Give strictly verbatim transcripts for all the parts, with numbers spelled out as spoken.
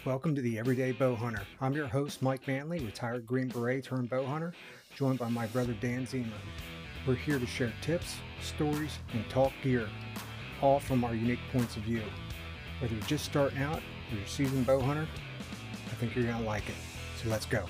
Welcome to the Everyday Bow Hunter. I'm your host, Mike Manley, retired Green Beret turned bow hunter, joined by my brother Dan Zeman. We're here to share tips, stories, and talk gear, all from our unique points of view. Whether you're just starting out or you're a seasoned bow hunter, I think you're going to like it. So let's go.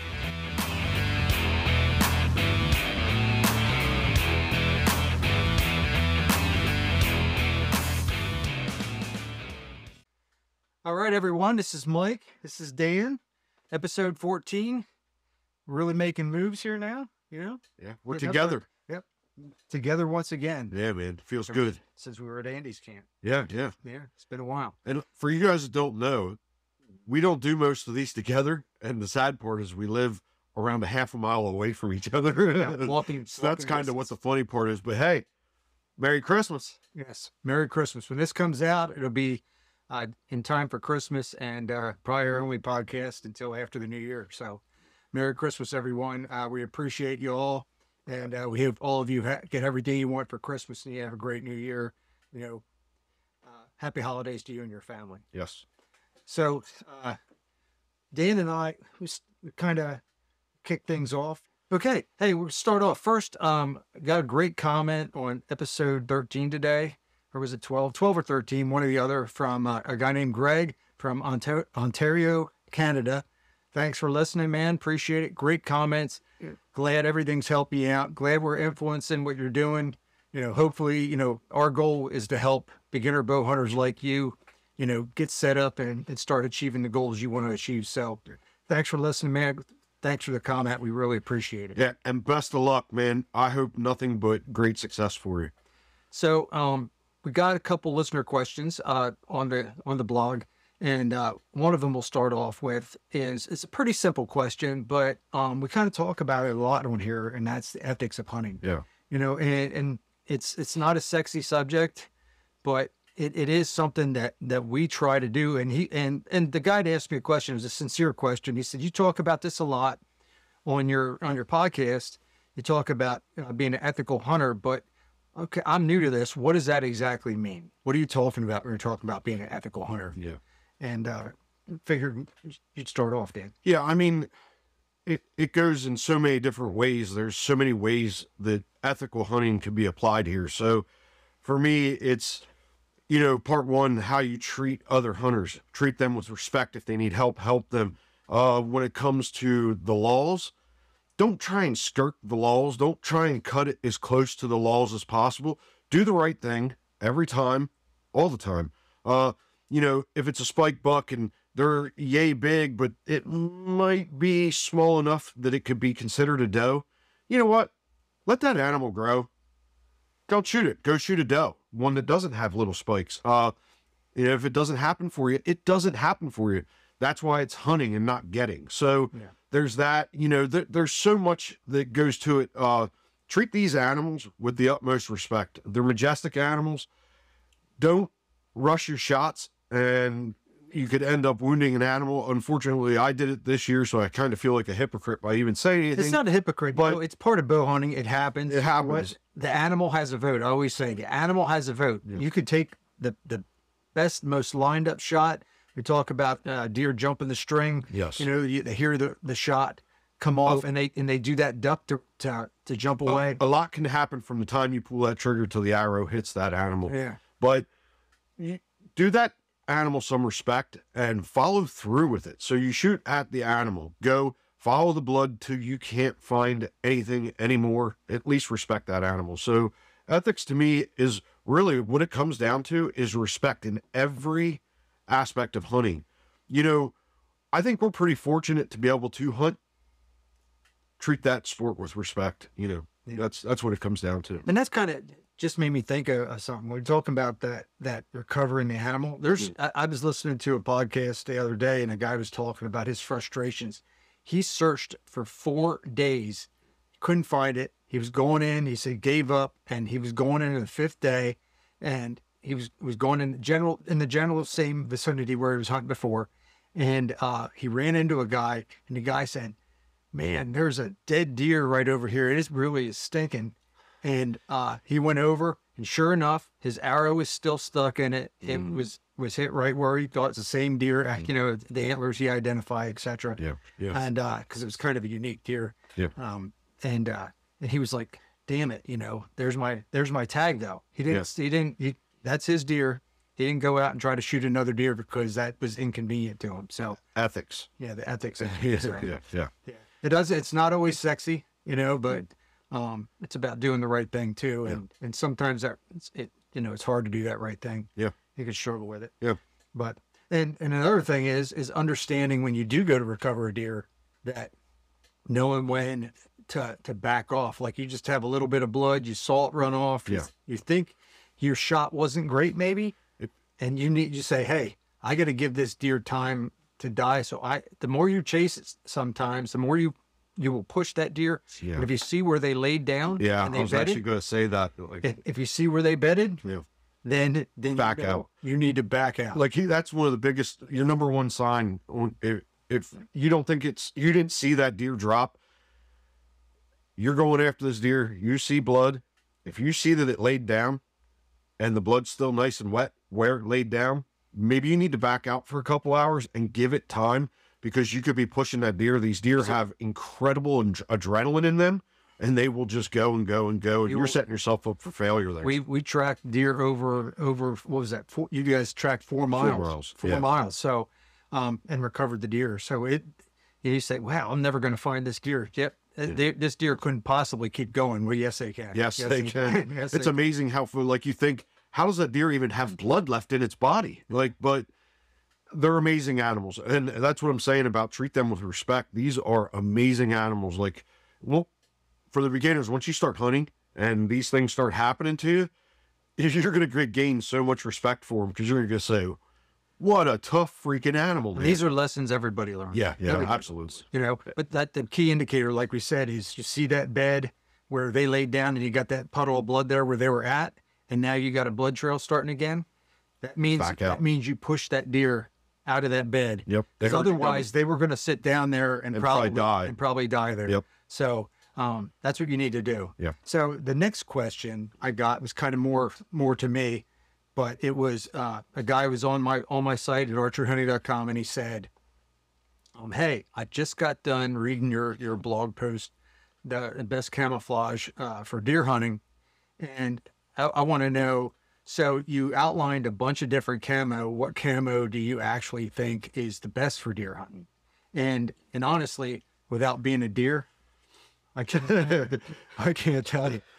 All right, everyone, this is Mike. This is Dan. Episode fourteen. Really making moves here now, you know? Yeah, we're Getting up together. there. Yep. Together once again. Yeah, man, feels good. Since we were at Andy's camp. Yeah, yeah. Yeah, it's been a while. And for you guys that don't know, we don't do most of these together. And the sad part is we live around a half a mile away from each other. Yeah, walking, so that's kind of what the funny part is. But hey, Merry Christmas. Yes, Merry Christmas. When this comes out, it'll be uh, in time for Christmas and uh, probably our only podcast until after the new year. So Merry Christmas, everyone. Uh, we appreciate you all. And uh, we hope all of you ha- get everything you want for Christmas and you have a great new year. You know, uh, happy holidays to you and your family. Yes. So uh, Dan and I, we, we kind of kick things off. Okay. Hey, we'll start off first. Um, got a great comment on episode thirteen today. Or was it twelve? twelve or thirteen, one or the other, from uh, a guy named Greg from Ontario, Ontario, Canada. Thanks for listening, man. Appreciate it. Great comments. Yeah. Glad everything's helping you out. Glad we're influencing what you're doing. You know, hopefully, you know, our goal is to help beginner bow hunters like you, you know, get set up and, and start achieving the goals you want to achieve. So thanks for listening, man. Thanks for the comment. We really appreciate it. Yeah, and best of luck, man. I hope nothing but great success for you. So, um, we got a couple listener questions uh, on the on the blog, and uh, one of them we'll start off with is it's a pretty simple question, but um, we kind of talk about it a lot on here, and that's the ethics of hunting. Yeah, you know, and, and it's it's not a sexy subject, but it, it is something that that we try to do. And he and and the guy that asked me a question, it was a sincere question. He said, "You talk about this a lot on your on your podcast. You talk about uh, being an ethical hunter, but." Okay, I'm new to this. What does that exactly mean? What are you talking about when you're talking about being an ethical hunter? Yeah. And uh, figured you'd start off, Dan. Yeah, I mean, it, it goes in so many different ways. There's so many ways that ethical hunting can be applied here. So for me, it's, you know, part one, how you treat other hunters. Treat them with respect. If they need help, help them. Uh, when it comes to the laws, don't try and skirt the laws. Don't try and cut it as close to the laws as possible. Do the right thing every time, all the time. Uh, you know, if it's a spike buck and they're yay big, but it might be small enough that it could be considered a doe, you know what? Let that animal grow. Don't shoot it. Go shoot a doe, one that doesn't have little spikes. Uh, you know, if it doesn't happen for you, it doesn't happen for you. That's why it's hunting and not getting. So yeah. There's that, you know, th- there's so much that goes to it. Uh, treat these animals with the utmost respect. They're majestic animals. Don't rush your shots and you could end up wounding an animal. Unfortunately, I did it this year, so I kind of feel like a hypocrite by even saying anything. It's not a hypocrite, but no, it's part of bow hunting. It happens. It happens. The animal has a vote. I always say the animal has a vote. Yeah. You could take the, the best, most lined up shot. We talk about uh, deer jumping the string. Yes. You know, you, they hear the, the shot come off, oh. and they and they do that duck to to, to jump away. A, a lot can happen from the time you pull that trigger till the arrow hits that animal. Yeah. But you do that animal some respect and follow through with it. So you shoot at the animal. Go follow the blood till you can't find anything anymore. At least respect that animal. So ethics to me is really what it comes down to is respect in every aspect of hunting. You know, I think we're pretty fortunate to be able to hunt. Treat that sport with respect. You know, yeah. that's that's what it comes down to. And that's kind of just made me think of, of something. We're talking about that that recovering the animal. There's, yeah. I, I was listening to a podcast the other day, and a guy was talking about his frustrations. He searched for four days, couldn't find it. He was going in. He said gave up, and he was going into the fifth day, and he was was going in the general in the general same vicinity where he was hunting before, and uh, he ran into a guy, and the guy said, "Man, there's a dead deer right over here. It is really is stinking." And uh, he went over. And sure enough, his arrow was still stuck in it. It Mm. was was hit right where he thought it's the same deer, uh, you know, the antlers he identified, et cetera. Yeah. Yeah. And uh, because it was kind of a unique deer. Yeah. Um, and uh, and he was like, "Damn it, you know, there's my there's my tag though." He didn't. He didn't. He that's his deer. He didn't go out and try to shoot another deer because that was inconvenient to him. So Ethics. yeah, the ethics. Yeah. Right. Yeah. Yeah. Yeah. It does. It's not always sexy, you know, but um, it's about doing the right thing too. And and sometimes that it's, it you know it's hard to do that right thing. Yeah. You can struggle with it. Yeah. But and and another thing is is understanding when you do go to recover a deer that knowing when to to back off. Like you just have a little bit of blood, you saw it run off. You, Yeah. you think your shot wasn't great, maybe, It- and you need you say, hey, I got to give this deer time to die. So I, the more you chase it, sometimes the more you you will push that deer. Yeah. And if you see where they laid down, Yeah. and I they was bedded, actually going to say that. Like, if, if you see where they bedded, yeah. then then Back you know, out. You need to back out. Like he, that's one of the biggest, your number one sign. on- If, if you don't think it's, you didn't see that deer drop, you're going after this deer, you see blood. If you see that it laid down and the blood's still nice and wet where it laid down, maybe you need to back out for a couple hours and give it time because you could be pushing that deer. These deer have incredible ad- adrenaline in them and they will just go and go and go. And You you're will- setting yourself up for failure there. We we tracked deer over over what was that? Four, you guys tracked four miles. miles, Four yeah. miles. So, um, and recovered the deer. So it, you say, wow, I'm never going to find this deer. Yep, uh, they- this deer couldn't possibly keep going. Well, yes, they can. Yes, they can. yes, It's they amazing how, like, you think, how does that deer even have blood left in its body? Like, but they're amazing animals. And that's what I'm saying about treat them with respect. These are amazing animals. Like, well, for the beginners, once you start hunting and these things start happening to you, you're going to gain so much respect for them because you're going to say, what a tough freaking animal. Man. These are lessons everybody learns. yeah, yeah, Everybody. absolutely. You know, but that the key indicator, like we said, is you see that bed where they laid down and you got that puddle of blood there where they were at, and now you got a blood trail starting again. That means Back out. that means you push that deer out of that bed. Yep. Because They- otherwise they were going to sit down there and, And probably, probably die. and probably die there. Yep. So um, that's what you need to do. Yeah. So the next question I got was kind of more more to me, but it was uh, a guy was on my on my site at archery hunting dot com and he said, um, "Hey, I just got done reading your your blog post, the, the best camouflage uh, for deer hunting, and I, I want to know." So you outlined a bunch of different camo. What camo do you actually think is the best for deer hunting? And and honestly, without being a deer, I can't I can't tell you.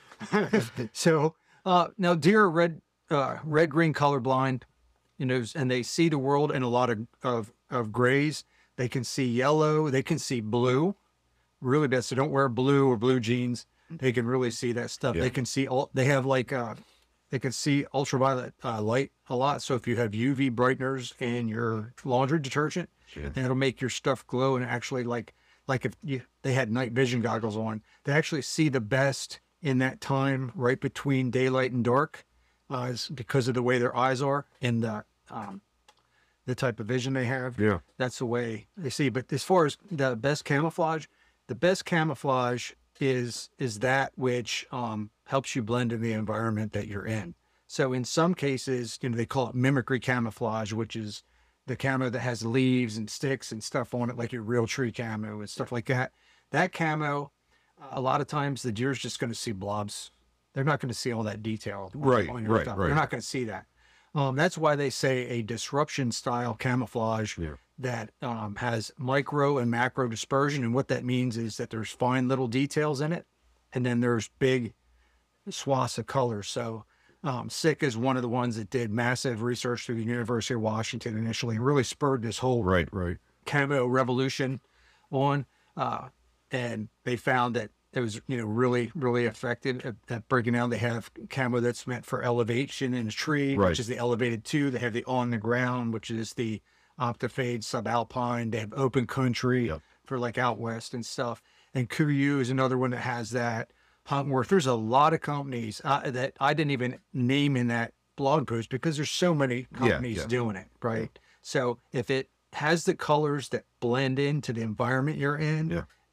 So uh, now deer are red uh, red green colorblind, you know, and they see the world in a lot of, of of grays. They can see yellow. They can see blue, really bad. So don't wear blue or blue jeans. They can really see that stuff. Yeah. They can see all. They have like uh, they can see ultraviolet uh, light a lot. So if you have U V brighteners in your laundry detergent, Yeah. then it'll make your stuff glow and actually like like if you they had night vision goggles on, they actually see the best in that time right between daylight and dark, uh, is because of the way their eyes are and the um, the type of vision they have. Yeah. That's the way they see. But as far as the best camouflage, the best camouflage is is that which um, helps you blend in the environment that you're in. So in some cases, you know, they call it mimicry camouflage, which is the camo that has leaves and sticks and stuff on it, like your real tree camo and stuff like that. That camo, a lot of times the deer's just going to see blobs. They're not going to see all that detail. on- Right, on your right, stuff. right. They're not going to see that. Um, that's why they say a disruption style camouflage Yeah. that um, has micro and macro dispersion. And what that means is that there's fine little details in it, and then there's big swaths of color. So um, Sick is one of the ones that did massive research through the University of Washington initially, and really spurred this whole Right, right. camo revolution on. Uh, and they found that it was, you know, really, really effective at, at breaking down. They have camo that's meant for elevation in a tree, Right. which is the elevated two. They have the on the ground, which is the Optifade subalpine. They have open country Yep. for like out west and stuff. And Kuiu is another one that has that. Huntworth. There's a lot of companies uh, that I didn't even name in that blog post because there's so many companies yeah. doing it, right? So if it has the colors that blend into the environment you're in, Yeah.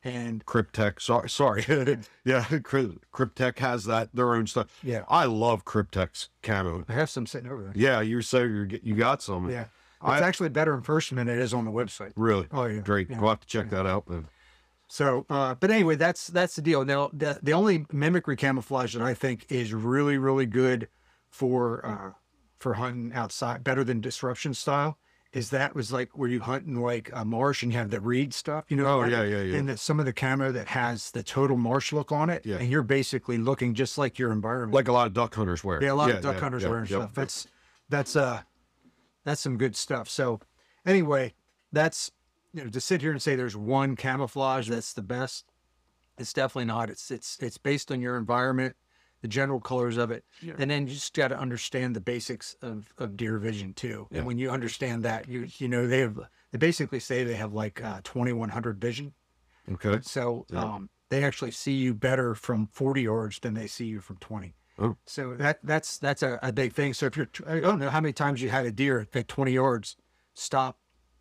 And Cryptek, sorry, sorry, yeah, Cryp- Cryptek has that their own stuff. yeah, I love Cryptek's camo. I have some sitting over there. Yeah, you say you you got some. Yeah, it's I actually better in person than it is on the website. really Oh yeah, great. yeah. We'll have to check that out then. So, uh, but anyway, that's that's the deal. Now, the, the only mimicry camouflage that I think is really, really good for uh, for hunting outside, better than disruption style, is that was like where you hunt in like a marsh and you have the reed stuff, you know? Oh that- yeah, yeah, yeah. And that some of the camo that has the total marsh look on it, Yeah. and you're basically looking just like your environment. Like a lot of duck hunters wear. Yeah, a lot yeah, of duck yeah, hunters yeah, wearing yep. stuff. That's that's uh that's some good stuff. So anyway, that's you know to sit here and say there's one camouflage that's the best. It's definitely not. It's it's it's based on your environment, the general colors of it, Yeah. and then you just got to understand the basics of, of deer vision too. Yeah. And when you understand that, you you know they have they basically say they have like uh, twenty-one hundred vision. Okay. So Yeah. um, they actually see you better from forty yards than they see you from twenty. Oh. So that that's that's a, a big thing. So if you're, I don't know how many times you had a deer at twenty yards, stop.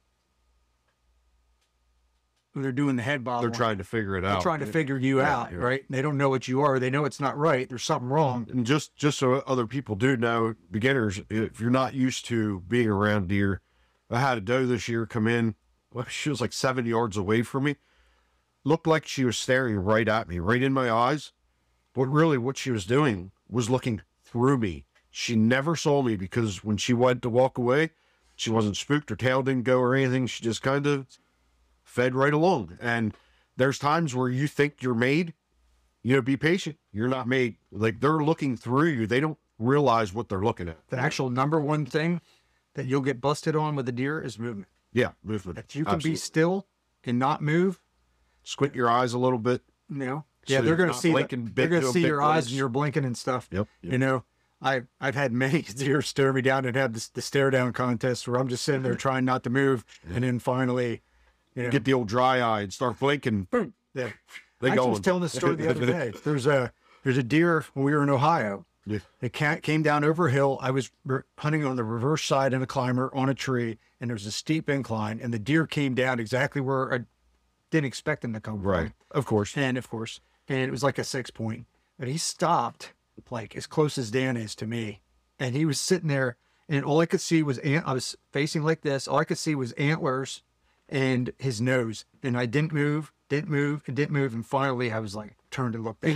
They're doing the head bob. They're on- trying to figure it They're out. trying to figure you Yeah, out, yeah. right? They don't know what you are. They know it's not right. There's something wrong. And just just so other people do know, beginners, if you're not used to being around deer, I had a doe this year come in. Well, she was like seven yards away from me. Looked like she was staring right at me, right in my eyes. But really, what she was doing was looking through me. She never saw me because when she went to walk away, she wasn't spooked. Her tail didn't go or anything. She just kind of fed right along. And there's times where you think you're made. You know, be patient. You're not made. Like, they're looking through you. They don't realize what they're looking at. The actual number one thing that you'll get busted on with a deer is movement. Yeah, movement. If you can Absolutely. be still and not move, Squint your eyes a little bit. you know, So yeah, they're you're going to not see the, blinking they're big going to to a see big your eyes place. and you're blinking and stuff. Yep. yep. You know, I I've had many deer stare me down and have this, the stare down contest where I'm just sitting there trying not to move, and then finally, you know, Get the old dry eye and start blinking. boom. Yeah. They I going. was telling this story the other day. There's a there's a deer when we were in Ohio. Yeah. It ca- came down over a hill. I was re- hunting on the reverse side in a climber on a tree, and there's a steep incline, and the deer came down exactly where I didn't expect him to come Right. from. Of course. And of course, and it was like a six point. But he stopped like as close as Dan is to me, and he was sitting there, and all I could see was ant. I was facing like this. All I could see was antlers and his nose, and I didn't move, didn't move, and didn't move, and finally I was like turned and looked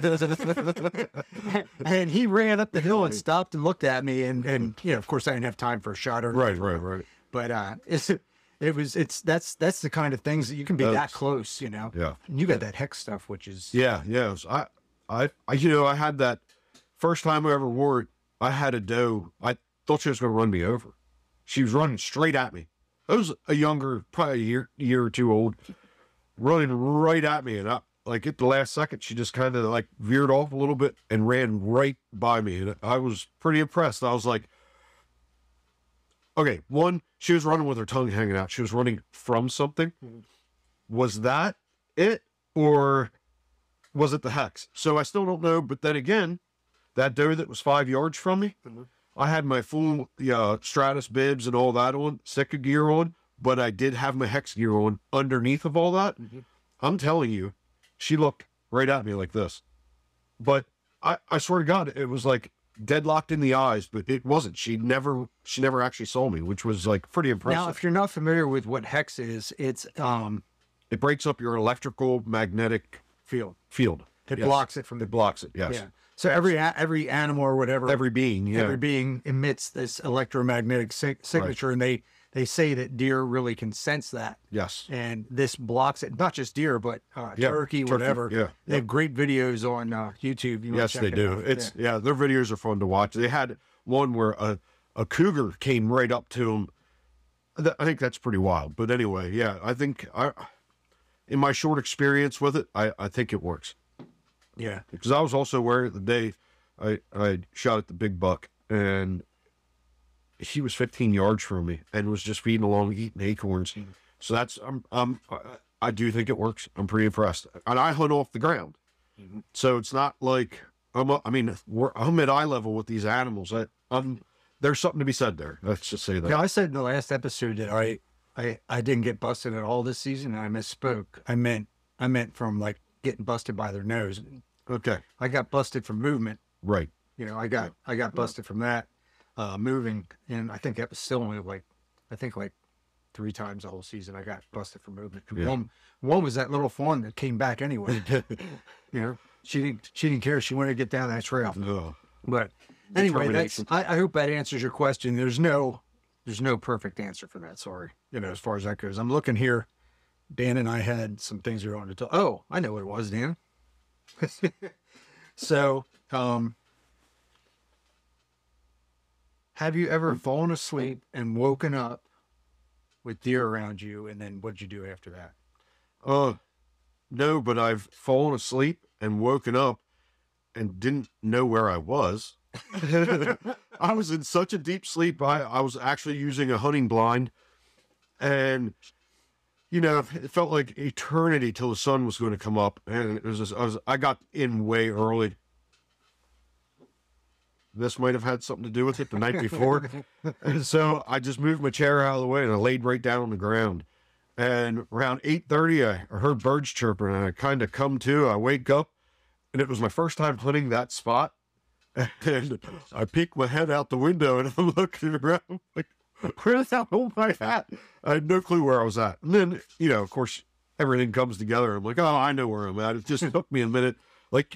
back. And he ran up the hill and stopped and looked at me, and and you know, of course, I didn't have time for a shot or Right, right, right. but uh, it's it was it's that's that's the kind of things that you can be that That's- close, you know. Yeah. And you got that hex stuff, which is Yeah, yeah. it was- I, I, I, you know, I had that first time I ever wore it. I had a doe. I thought she was going to run me over. She was running straight at me. I was a younger, probably a year, year or two old, running right at me. And I, like at the last second, she just kind of like veered off a little bit and ran right by me. And I was pretty impressed. I was like, okay, one, she was running with her tongue hanging out. She was running from something. Was that it? Or was it the hex? So I still don't know. But then again, that doe that was five yards from me, I had my full uh, Stratus bibs and all that on, Sika gear on, but I did have my hex gear on underneath of all that. I'm telling you, she looked right at me like this. But I, I swear to God, it was like deadlocked in the eyes, but it wasn't. She never, she never actually saw me, which was like pretty impressive. now if you're not familiar with what hex is, it's um It breaks up your electrical magnetic field. field. It Yes. blocks it from the It blocks it. Yes. yeah. So every a- every animal or whatever Every being. Yeah. every being emits this electromagnetic sig- signature, and they they say that deer really can sense that, yes. and this blocks it. Not just deer, but uh, Yeah, turkey, turkey, whatever. yeah, They have great videos on uh, YouTube. You wanna Yes, check they it do. out. It's Yeah. yeah. their videos are fun to watch. They had one where a, a cougar came right up to him. Th- I think that's pretty wild. But anyway, yeah, I think I, in my short experience with it, I, I think it works. yeah. Because I was also where the day I I shot at the big buck, and he was fifteen yards from me and was just feeding along, eating acorns. So that's I'm I'm I, I do think it works. I'm pretty impressed, and I hunt off the ground, so it's not like I'm. a- I mean, we're, I'm at eye level with these animals. I, I'm there's something to be said there. Let's just say that. Yeah, I said in the last episode that I, I, I didn't get busted at all this season, and I misspoke. I meant I meant from like getting busted by their nose. Okay. I got busted from movement. Right. You know, I got I got busted from that uh, moving, and I think that was still only like I think like three times the whole season I got busted for movement. Yeah. One one was that little fawn that came back anyway. You know, she didn't she didn't care. She wanted to get down that trail. Ugh. But anyway, that's, Determination. I, I hope that answers your question. There's no there's no perfect answer for that. Sorry, you know, as far as that goes. I'm looking here. Dan and I had some things we wanted to talk. Oh, I know what it was, Dan. So, um, have you ever fallen asleep and woken up with deer around you, and then what'd you do after that? Uh, no, but I've fallen asleep and woken up and didn't know where I was. I was in such a deep sleep. I, I was actually using a hunting blind, and you know, it felt like eternity till the sun was going to come up. And it was just, I was, I got in way early. This might have had something to do with it the night before. And so I just moved my chair out of the way and I laid right down on the ground. And around eight thirty, I heard birds chirping, and I kind of come to, I wake up, and it was my first time hunting that spot. And I peek my head out the window and I'm looking around like, where the hell am I at? I had no clue where I was at. And then, you know, of course, everything comes together. I'm like, oh, I know where I'm at. It just took me a minute. Like,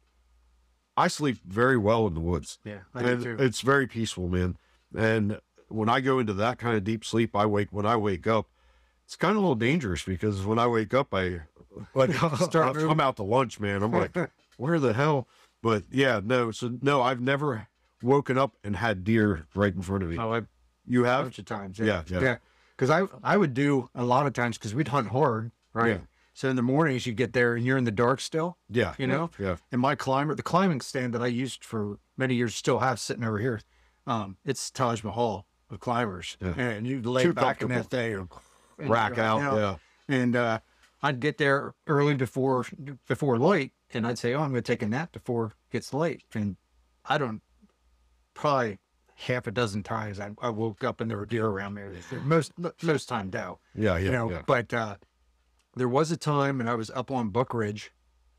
I sleep very well in the woods. Yeah, I do And too. it's very peaceful, man. And when I go into that kind of deep sleep, I wake, when I wake up, it's kind of a little dangerous because when I wake up, I like Start moving. I'm out to lunch, man. I'm like, where the hell? But yeah, no. So no, I've never woken up and had deer right in front of me. Oh, I You a have? bunch of times. Yeah, yeah. yeah. Because I I would do a lot of times because we'd hunt hard, right? Yeah. So in the mornings you get there and you're in the dark still, Yeah. you know. Yeah. And my climber, the climbing stand that I used for many years, still have sitting over here. Um, it's Taj Mahal of climbers, Yeah. and you lay Too back in that comfortable. thing, and Rack you're out. Yeah. And uh, I'd get there early before before light, and I'd say, "Oh, I'm going to take a nap before it gets late." And I don't probably half a dozen times I, I woke up and there were deer around me. Most most time doe, Yeah. Yeah. you know. yeah. But uh, there was a time, and I was up on Buck Ridge,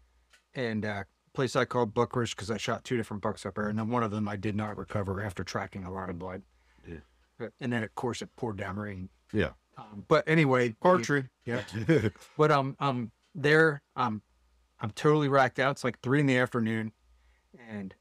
and uh, place I called Buck Ridge because I shot two different bucks up there, and then one of them I did not recover after tracking a lot of blood. Yeah. And then of course it poured down rain. Yeah. Um, but anyway, Archery. yeah. But um, um, there, um, I'm totally racked out. It's like three in the afternoon, and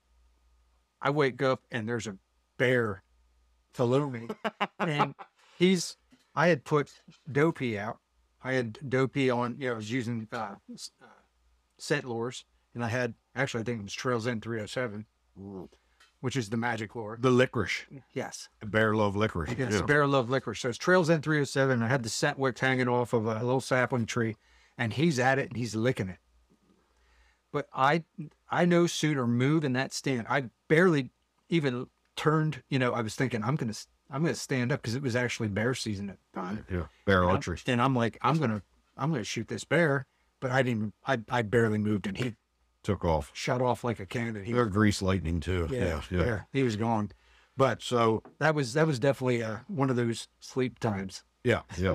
I wake up and there's a bear below me, and he's. I had put Dopey out. I had Dopey on. You know, I was using uh, s- uh, scent lures, and I had actually I think it was Trails End three oh seven, which is the magic lure. The licorice. Yes. Bear love licorice. Yes, Yeah. Bear Love Licorice. So it's Trails End three oh seven. I had the scent wicks hanging off of a little sapling tree, and he's at it and he's licking it. But I, I no sooner moved in that stand. I barely even turned. You know, I was thinking I'm gonna, I'm gonna stand up because it was actually bear season at the time. Yeah. Bear And I'm- archery. And I'm like, I'm gonna, I'm gonna shoot this bear. But I didn't. I, I barely moved, and he Took off. shot off like a cannon. He, They're grease lightning too. yeah, Yeah. Yeah. yeah, he was gone. But So that was that was definitely uh, one of those sleep times. yeah. Yeah.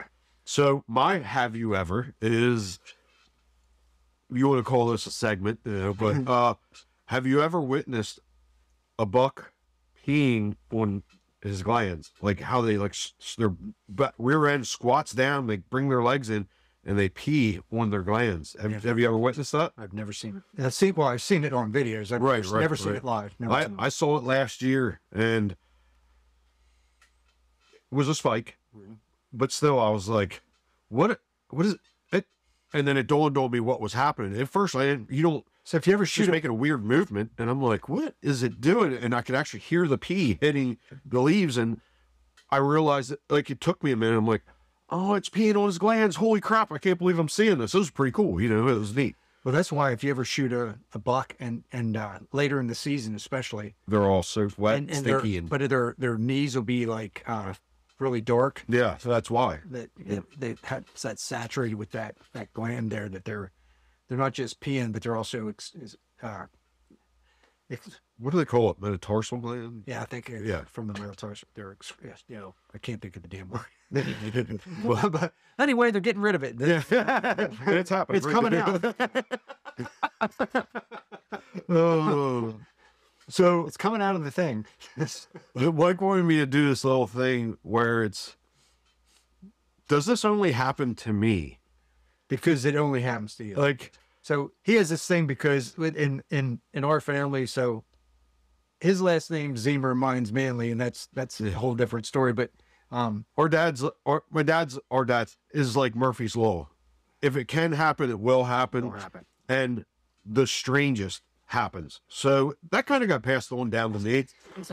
So my have you ever is, you want to call this a segment, you know, but uh, have you ever witnessed a buck peeing on his glands? Like how they like s- s- their but rear end squats down, they bring their legs in, and they pee on their glands. Have, have you ever witnessed that? I've never seen it. I've seen, well, I've seen it on videos. I've Right, never, right, never seen right. it live. Never I, seen it. I saw it last year, and it was a spike, but still, I was like, "What? What is it?" And then it dawned on me what was happening. At first, I didn't. You don't. So if you ever She's shoot it, making a weird movement, and I'm like, "What is it doing?" And I could actually hear the pee hitting the leaves, and I realized that, like, it took me a minute. I'm like, "Oh, it's peeing on his glands! Holy crap! I can't believe I'm seeing this. This was pretty cool. You know, it was neat." well, that's why if you ever shoot a, a buck and and uh, later in the season, especially, They're all so wet, and, and and their- sticky, and but their their knees will be like uh, really dark. yeah, so that's why. That they, they have that saturated with that that gland there that they're they're not just peeing, but they're also ex- is, uh, It's, What do they call it? Metatarsal gland? yeah, I think it's Yeah. from the metatarsal. They're, ex- yes, you know, I can't think of the damn word. Well, but anyway, they're getting rid of it. Yeah. It's happening. It's coming out. Oh. So It's coming out of the thing. Mike wanted me to do this little thing where it's, does this only happen to me? Because it only happens to you. Like, So he has this thing because with- in in in our family, so his last name Zemer, mine's Manley, and that's that's a whole different story. But um, our dad's, or my dad's, our dad's is like Murphy's Law. If it can happen, it will happen. it'll happen. And the strangest happens. So that kind of got passed on down to me.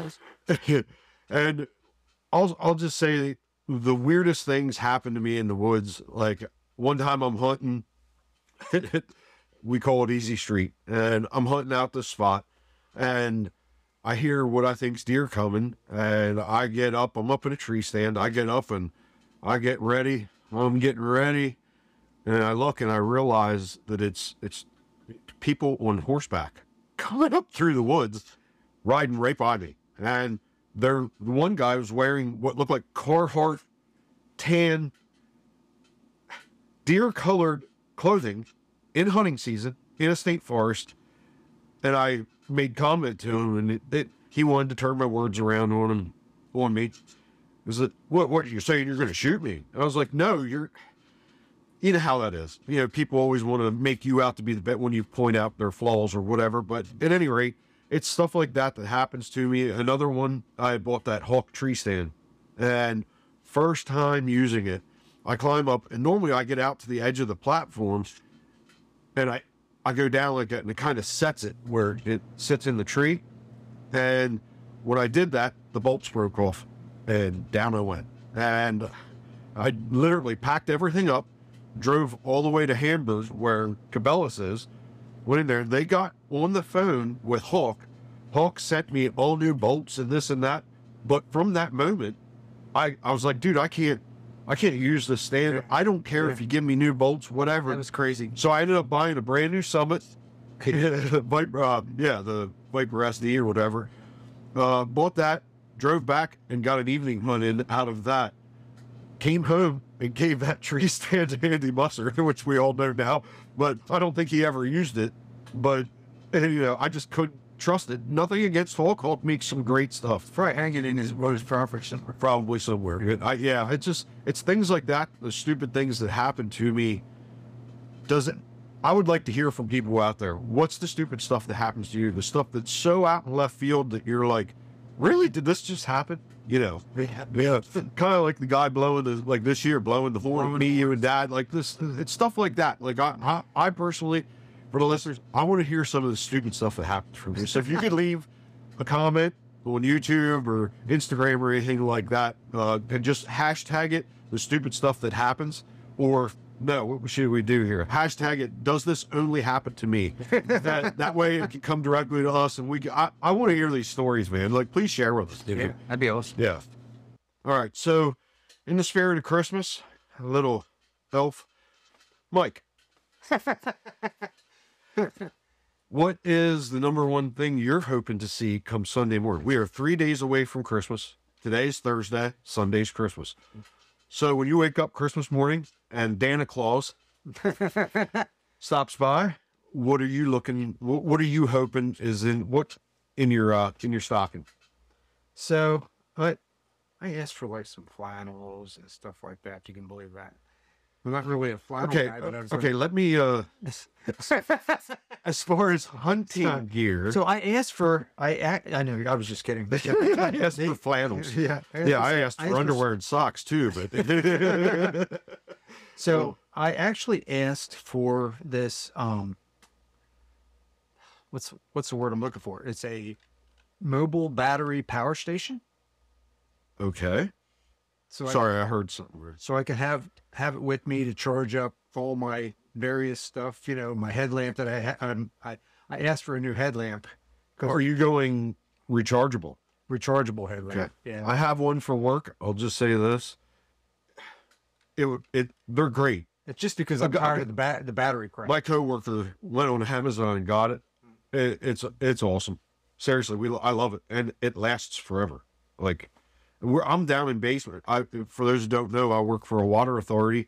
And I'll, I'll just say the weirdest things happen to me in the woods. Like one time I'm hunting, we call it Easy Street, and I'm hunting out this spot, and I hear what I think's deer coming, and I get up, I'm up in a tree stand, I get up and I get ready, I'm getting ready, and I look and I realize that it's, it's people on horseback coming up through the woods, riding right by me. And there, the one guy was wearing what looked like Carhartt tan deer colored clothing in hunting season in a state forest. And I made comment to him, and it, it, he wanted to turn my words around on him, on me. He was like, what, what, you're saying you're going to shoot me? I was like, no, you're, you know how that is. You know, people always want to make you out to be the best when you point out their flaws or whatever. But at any rate, it's stuff like that that happens to me. Another one, I bought that Hawk tree stand, and first time using it, I climb up, and normally I get out to the edge of the platform, and I, I go down like that, and it kind of sets it where it sits in the tree. And when I did that, the bolts broke off, and down I went. And I literally packed everything up, drove all the way to Hamburg, where Cabela's is, went in there. They got on the phone with Hawk. Hawk sent me all new bolts and this and that. But from that moment, I, I was like, dude, I can't, I can't use this stand. I don't care if you give me new bolts, whatever. That was crazy. So I ended up buying a brand new Summit, Viper, uh, yeah, the Viper S D or whatever. Uh, bought that, drove back, and got an evening hunt in out of that. Came home and gave that tree stand to Andy Musser, which we all know now, but I don't think he ever used it. But, and, you know, I just couldn't trust it. Nothing against Hawk. Hawk makes some great stuff. Probably hanging in his rose property somewhere. Probably somewhere. I, yeah, it's just, it's things like that, the stupid things that happen to me. Doesn't, I would like to hear from people out there. What's the stupid stuff that happens to you? The stuff that's so out in left field that you're like, really? Did this just happen? You know, Yeah. yeah, kind of like the guy blowing the, like this year, blowing the horn, me, you, and Dad, like this, it's stuff like that. Like I, I, I personally, for the listeners, I want to hear some of the stupid stuff that happens from you. So if you could leave a comment on YouTube or Instagram or anything like that, uh, and just hashtag it, the stupid stuff that happens, or no, what should we do here? Hashtag it, does this only happen to me? that, that way it can come directly to us, and we can, I, I want to hear these stories, man. Like, please share with us, dude. Yeah, that'd be awesome. Yeah. All right. So, in the spirit of Christmas, a little elf, Mike. What is the number one thing you're hoping to see come Sunday morning? We are three days away from Christmas. Today's Thursday. Sunday's Christmas. So when you wake up Christmas morning and Santa Claus stops by, what are you looking? What, what are you hoping is in what in your uh, in your stocking? So, but I asked for like some flannels and stuff like that. You can believe that. I'm not really a flannel Okay, guy, but I was okay. Let me. Uh, like, as far as hunting gear, so I asked for, I act, I know, I was just kidding. I asked for flannels. Yeah. Yeah, I asked I for underwear and socks too, but So I actually asked for this, um, what's, what's the word I'm looking for? It's a mobile battery power station. okay. So I, Sorry, I heard something weird. so I could have, have it with me to charge up all my various stuff, you know, my headlamp that I, ha- um, I, I asked for a new headlamp. Are you going rechargeable? Rechargeable headlamp. Okay. Yeah. I have one for work. I'll just say this. It would it they're great. It's just because I'm got- tired of the bat, the battery crap. My coworker went on Amazon and got it. it it's it's awesome. Seriously, we I love it, and it lasts forever. Like, we're I'm down in basement. I for those who don't know, I work for a water authority,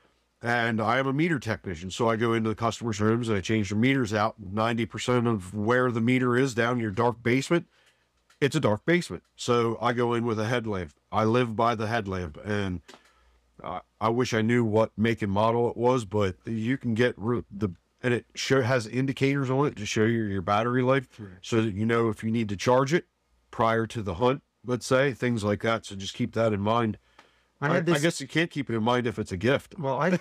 and I am a meter technician. So I go into the customers' rooms and I change their meters out. Ninety percent of where the meter is down in your dark basement, it's a dark basement. So I go in with a headlamp. I live by the headlamp, and uh, I wish I knew what make and model it was, but you can get re- the and it show has indicators on it to show you your battery life, so that you know if you need to charge it prior to the hunt, let's say, things like that. So just keep that in mind. I I, had this. I guess you can't keep it in mind if it's a gift. Well, I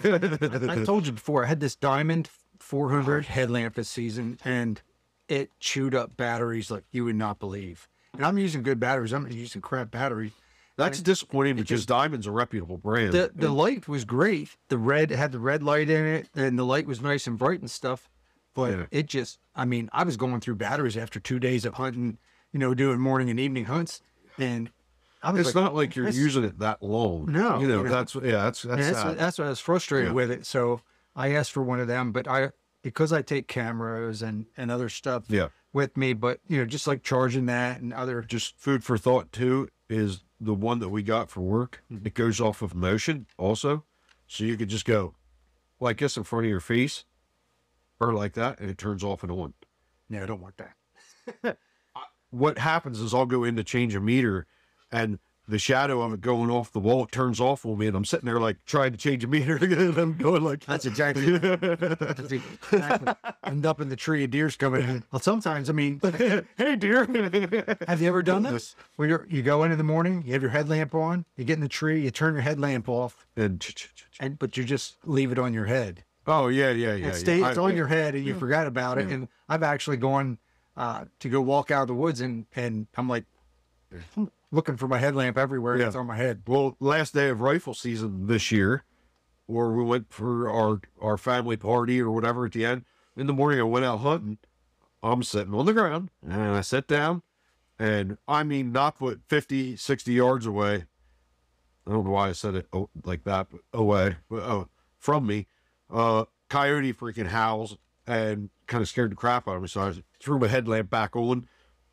I told you before, I had this Diamond four hundred headlamp this season, and it chewed up batteries like you would not believe. And I'm using good batteries. I'm not using crap batteries. That's disappointing because Diamond's a reputable brand. The the light was great. The red it had the red light in it, and the light was nice and bright and stuff. But Yeah. it just, I mean, I was going through batteries after two days of hunting, you know, doing morning and evening hunts, and I was It's like, not like you're this- using it that long. No, you know, you know. that's yeah, that's that's, And that's, sad. that's why I was frustrated Yeah. with it. So I asked for one of them, but I because I take cameras and and other stuff Yeah. with me, but you know, just like charging that and other. Just food for thought too is the one that we got for work. Mm-hmm. It goes off of motion also, so you could just go like this in front of your face, or like that, and it turns off and on. No, I don't want that. What happens is I'll go in to change a meter, and the shadow of it going off the wall, it turns off on me, and I'm sitting there like trying to change a meter, and I'm going like, That's exactly. That's exactly. End up in the tree, a deer's coming in. Well, sometimes, I mean, hey dear. have you ever done this? Where you're, you go in in the morning, you have your headlamp on, you get in the tree, you turn your headlamp off, and and but you just leave it on your head. oh yeah, yeah, yeah. It stays yeah. it's I- on your head, and you forgot about it. And I've actually gone uh, to go walk out of the woods, and and I'm like looking for my headlamp everywhere. And Yeah. it's on my head. Well, last day of rifle season this year, or we went for our our family party or whatever at the end. In the morning, I went out hunting. I'm sitting on the ground, and I sit down, and I mean, not but fifty, sixty yards away. I don't know why I said it oh, like that, but away, but, oh, from me, uh, coyote freaking howls and kind of scared the crap out of me. So I threw my headlamp back on.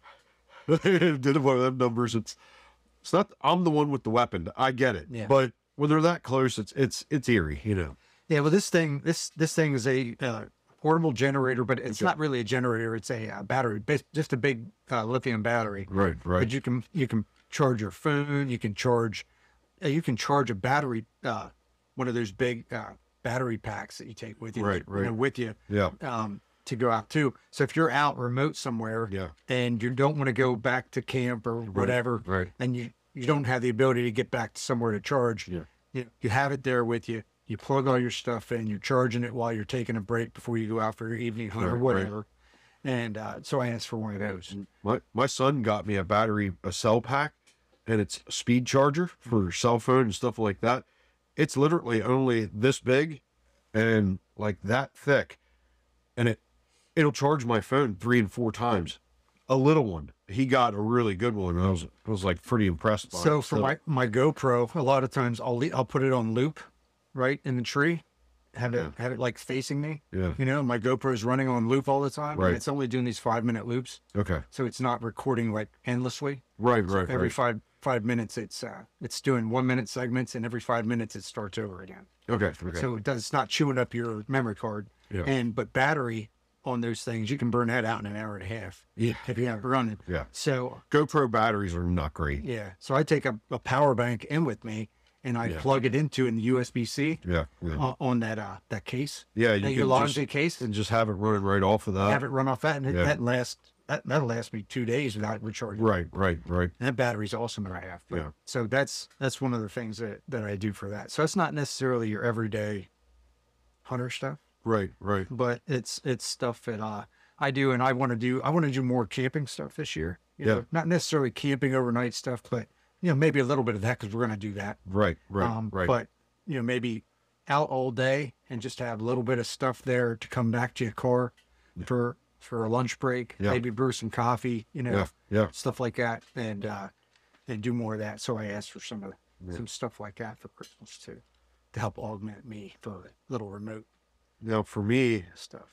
Did one of them numbers. It's it's not. I'm the one with the weapon. I get it. Yeah. But when they're that close, it's it's it's eerie. You know. Yeah, well, this thing, this this thing is a uh, portable generator, but it's not really a generator. It's a uh, battery, bas- just a big uh, lithium battery. Right. Right. But you can you can charge your phone. You can charge, uh, you can charge a battery, uh, one of those big uh, battery packs that you take with you, Right, you know, right. with you, Yeah. um, to go out too. So if you're out remote somewhere, Yeah. and you don't want to go back to camp or whatever, right. and you you don't have the ability to get back to somewhere to charge, Yeah. you you have it there with you. You plug all your stuff in. You're charging it while you're taking a break before you go out for your evening hunt or Right, right. whatever. And uh, so I asked for one of those. My my son got me a battery, a cell pack, and it's a speed charger for cell phone and stuff like that. It's literally only this big and like that thick, and it it'll charge my phone three and four times. A little one. He got a really good one. I was I was like pretty impressed by So it. for my, my GoPro, a lot of times I'll le- I'll put it on loop, right in the tree, have it have it like facing me. Yeah. You know, my GoPro is running on loop all the time. and Right. It's only doing these five minute loops, Okay. so it's not recording like endlessly. Right. Right. Every right. five five minutes, it's uh it's doing one minute segments, and every five minutes it starts over again. Okay. Okay. So it does it's not chewing up your memory card. Yeah. And but battery on those things, you can burn that out in an hour and a half. Yeah. If you have it running. Yeah. So GoPro batteries are not great. yeah. So I take a, a power bank in with me, and I Yeah. plug it into an U S B C Yeah. Yeah. uh, on that uh that case. Yeah. That You your can laundry just, case. and just have it running right off of that. Have it run off that, and it, Yeah. that lasts that that'll last me two days without recharging. Right. Right. Right. And that battery's awesome that I have. But- Yeah. So that's that's one of the things that, that I do for that. So it's not necessarily your everyday hunter stuff, Right. Right. but it's it's stuff that uh, I do, and I want to do. I want to do more camping stuff this year. You Yeah. know, not necessarily camping overnight stuff, but you know, maybe a little bit of that because we're going to do that. Right. Right. Um, right. But you know, maybe out all day and just have a little bit of stuff there to come back to your car for for a lunch break. Yeah. Maybe brew some coffee. You know, yeah. Yeah. stuff like that, and uh, and do more of that. So I asked for some of some stuff like that for Christmas too, to help augment me for little remote Now for me, stuff.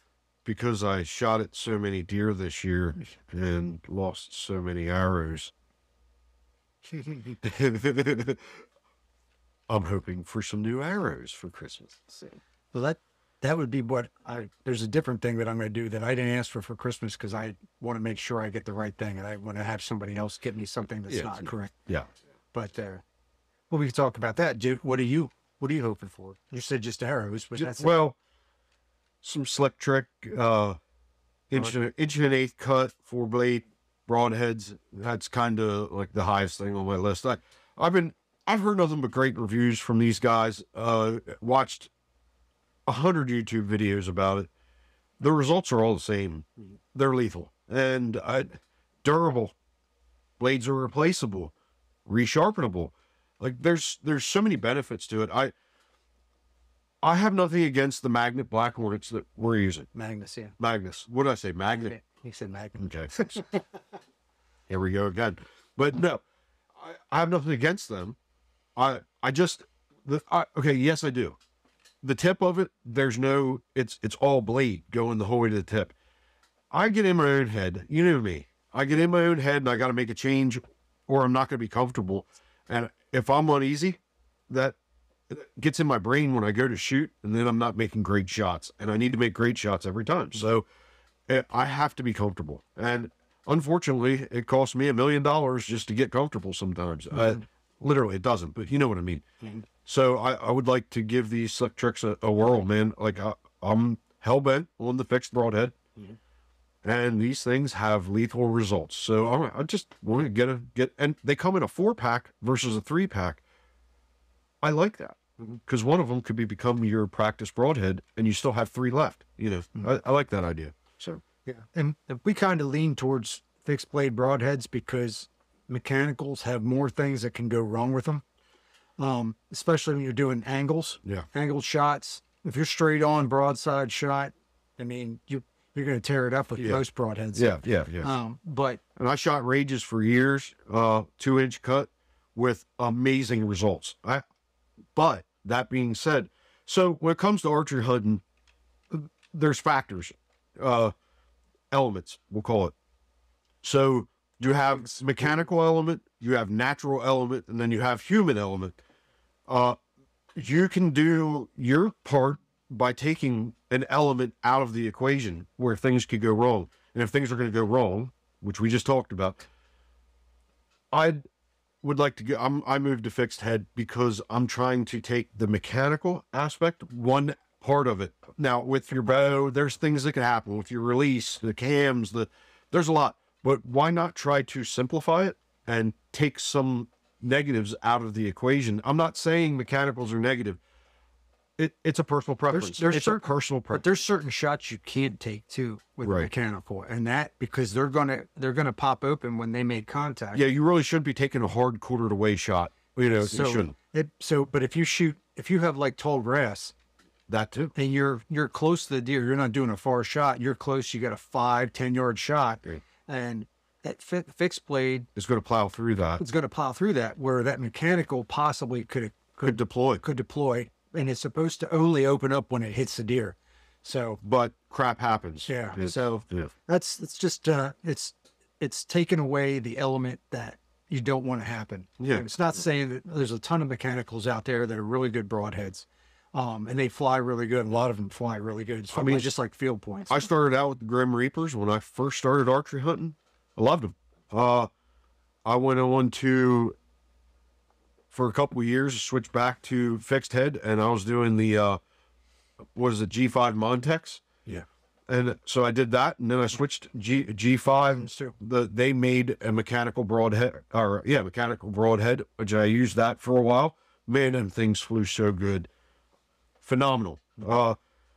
because I shot at so many deer this year and lost so many arrows, I'm hoping for some new arrows for Christmas. Well, that that would be what I. There's a different thing that I'm going to do that I didn't ask for for Christmas because I want to make sure I get the right thing, and I want to have somebody else get me something that's Yeah, not yeah. correct. Yeah. But uh, well, we can talk about that. Dude, what are you? What are you hoping for? You said just arrows, but that's Well, some slick trick, uh, inch, and- inch and an eighth cut, four blade broadheads. That's kind of like the highest thing on my list. I, I've been, I've heard nothing but great reviews from these guys. Uh, watched a hundred YouTube videos about it. The results are all the same. They're lethal and uh, durable. Blades are replaceable, resharpenable. Like there's there's so many benefits to it. I I have nothing against the Magnet Black Hornets that we're using. Magnus. Yeah, Magnus. What did I say? Magnet. he said Magnus. Okay. Here we go again. But no, I, I have nothing against them. I I just the I, okay. Yes, I do. The tip of it, there's no. It's it's all blade going the whole way to the tip. I get in my own head. You know me. I get in my own head and I got to make a change, or I'm not going to be comfortable. And if I'm uneasy, that gets in my brain when I go to shoot, and then I'm not making great shots. And I need to make great shots every time. So eh, I have to be comfortable. And unfortunately, it costs me a million dollars just to get comfortable sometimes. Mm-hmm. Uh, literally, it doesn't, but you know what I mean. Mm-hmm. So I, I would like to give these slick tricks a, a whirl, man. Like I, I'm hell-bent on the fixed broadhead. Mm-hmm. And these things have lethal results. So I, I just want to get a get, and they come in a four pack versus a three pack. I like that because one of them could be become your practice broadhead, and you still have three left. You know, mm-hmm. I, I like that idea. So yeah, and we kind of lean towards fixed blade broadheads because mechanicals have more things that can go wrong with them. Um, especially when you're doing angles, Yeah. angled shots. If you're straight on broadside shot, I mean, you you're going to tear it up with Yeah. most broadheads. Yeah, yeah, yeah. Um, but And I shot rages for years, uh, two inch cut with amazing results. I, but that being said, so when it comes to archery hunting, there's factors, uh, elements, we'll call it. So you have mechanical element, you have natural element, and then you have human element. Uh, you can do your part by taking an element out of the equation where things could go wrong. And if things are going to go wrong, which we just talked about, I would like to get, I'm, I moved to fixed head because I'm trying to take the mechanical aspect, one part of it. Now with your bow, there's things that can happen with your release, the cams, the, there's a lot, but why not try to simplify it and take some negatives out of the equation? I'm not saying mechanicals are negative. It, it's a personal preference. there's it's certain- a personal but preference. there's certain shots you can't take too with Right. mechanical, and that because they're gonna they're gonna pop open when they make contact. Yeah, you really shouldn't be taking a hard quartered away shot. You know, So you shouldn't. it so but if you shoot if you have like tall grass That too. and you're you're close to the deer, you're not doing a far shot. You're close. You got a five ten yard shot, Right. and that fi- fixed blade It's going to plow through that. is going to plow through that. Where that mechanical possibly could Could could deploy. could deploy, and it's supposed to only open up when it hits the deer. So But crap happens. yeah, It's- so yeah. that's it's just uh it's it's taken away the element that you don't want to happen. Yeah. And it's not saying that there's a ton of mechanicals out there that are really good broadheads. Um, and they fly really good. A lot of them fly really good. It's I mean, just like field points. I started out with the Grim Reapers when I first started archery hunting. I loved them. Uh, I went on to, for a couple of years, switched back to fixed head, and I was doing the, uh, what is it, G five Montex? yeah. And so I did that, and then I switched G G5. too. The they made a mechanical broadhead, or yeah, mechanical broadhead, which I used that for a while. Man, them things flew so good, phenomenal. Uh,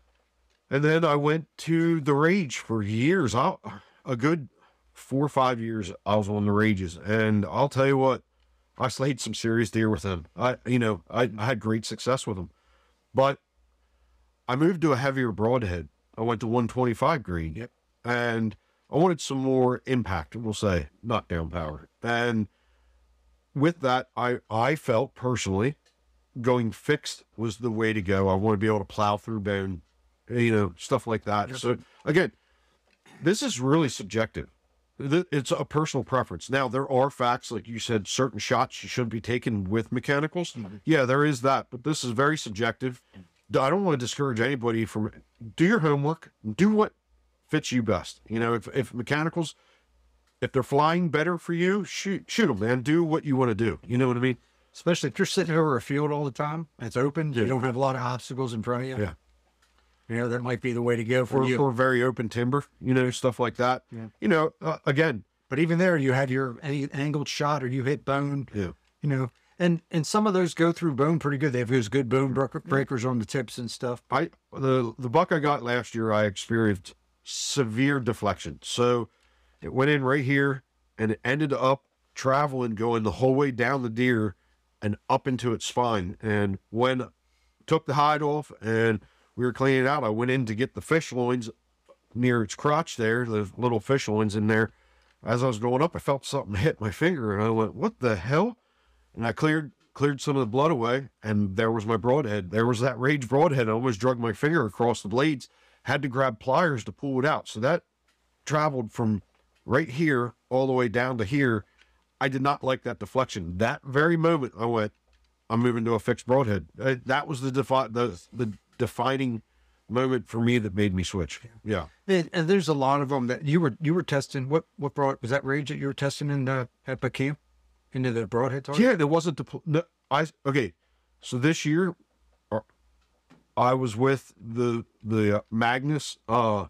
and then I went to the Rage for years. I, a good four or five years, I was on the Rages, and I'll tell you what, I slayed some serious deer with them. I, you know, I, I had great success with them, but I moved to a heavier broadhead. I went to one twenty-five green. Yep. And I wanted some more impact, we'll say, knockdown power. And with that, I, I felt personally going fixed was the way to go. I want to be able to plow through bone you know, stuff like that. So again, this is really subjective. Th- It's a personal preference. Now, there are facts, like you said, certain shots you shouldn't be taken with mechanicals. Yeah, there is that, but this is very subjective. I don't want to discourage anybody from do your homework, do what fits you best. You know, if, if mechanicals, if they're flying better for you, shoot, shoot them, man. Do what you want to do. You know what I mean? Especially if you're sitting over a field all the time, and it's open, you don't have a lot of obstacles in front of you. Yeah. You know, that might be the way to go for Or, you. or very open timber, you know, stuff like that. Yeah. You know, uh, again, But even there, you had your any angled shot or you hit bone, yeah. you know, and and some of those go through bone pretty good. They have those good bone break- breakers on the tips and stuff. I the the buck I got last year, I experienced severe deflection. So it went in right here, and it ended up traveling, going the whole way down the deer and up into its spine. And when I took the hide off and we were cleaning it out, I went in to get the fish loins near its crotch there, the little fish loins in there. As I was going up, I felt something hit my finger, and I went, "What the hell?" And I cleared cleared some of the blood away, and there was my broadhead. There was that rage broadhead. I almost drug my finger across the blades. Had to grab pliers to pull it out. So that traveled from right here all the way down to here. I did not like that deflection. That very moment, I went, "I'm moving to a fixed broadhead." Uh, That was the defi- the the defining moment for me that made me switch. Yeah. And, and there's a lot of them that you were you were testing. What what brought was that rage that you were testing in the at the camp into the broadhead target? Yeah, there wasn't the no, I okay. So this year, uh, I was with the the uh, Magnus, uh,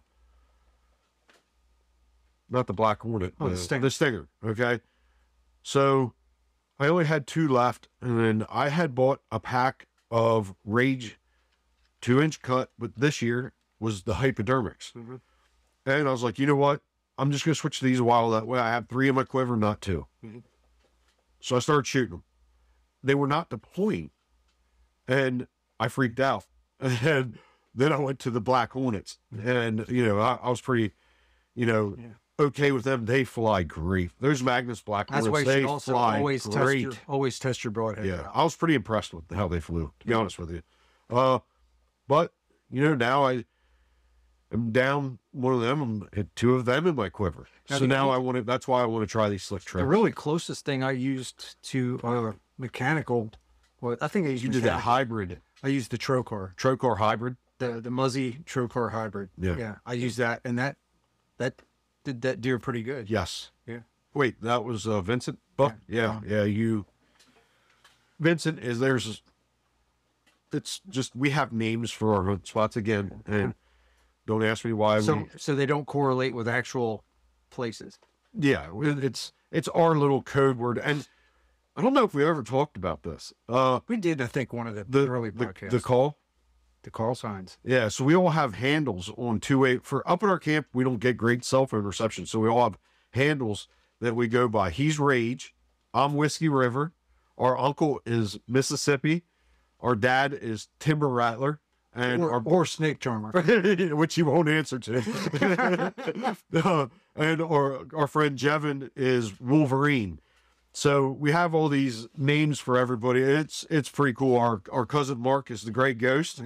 not the Black Hornet, Oh, the uh, Stinger. the Stinger. Okay, so I only had two left, and then I had bought a pack of Rage two inch cut, but this year was the hypodermics, Mhm. and I was like, you know what? I'm just gonna switch to these while that way. I have three in my quiver, not two. Mhm. So I started shooting them. They were not deploying, and I freaked out. And then I went to the Black Hornets, and you know I, I was pretty, you know, Yeah. okay with them. They fly great. Those Magnus Black That's Hornets, why you they should also fly always test great. your always test your broadhead. Yeah, I was pretty impressed with how they flew. To be honest with you, uh, but you know now I am down one of them. I'm at two of them in my quiver. Now So the- now I want to. That's why I want to try these slick The tricks. really closest thing I used to uh, mechanical, well, I think I used You did that mechanical. hybrid I used the Trocar, Trocar hybrid. the the Muzzy Trocar hybrid. Yeah. yeah, I used that, and that that did that deer pretty good. Yes. Yeah. Wait, that was uh, Vincent Buck? Yeah. yeah, You. Vincent is there's. It's just we have names for our hunt spots again, and don't ask me why. So we, so they don't correlate with actual places. yeah, it- it's it's our little code word, and I don't know if we ever talked about this. Uh, We did, I think, one of the, the early the, podcasts. the call. the call signs. Yeah, so we all have handles on two way for up at our camp. We don't get great cell phone reception, so we all have handles that we go by. He's Rage, I'm Whiskey River, our uncle is Mississippi, our dad is Timber Rattler, and Or, our or snake charmer. which he won't answer to. Uh, and our our friend Jevin is Wolverine. So we have all these names for everybody. It's it's pretty cool. Our our cousin Mark is the Great Ghost.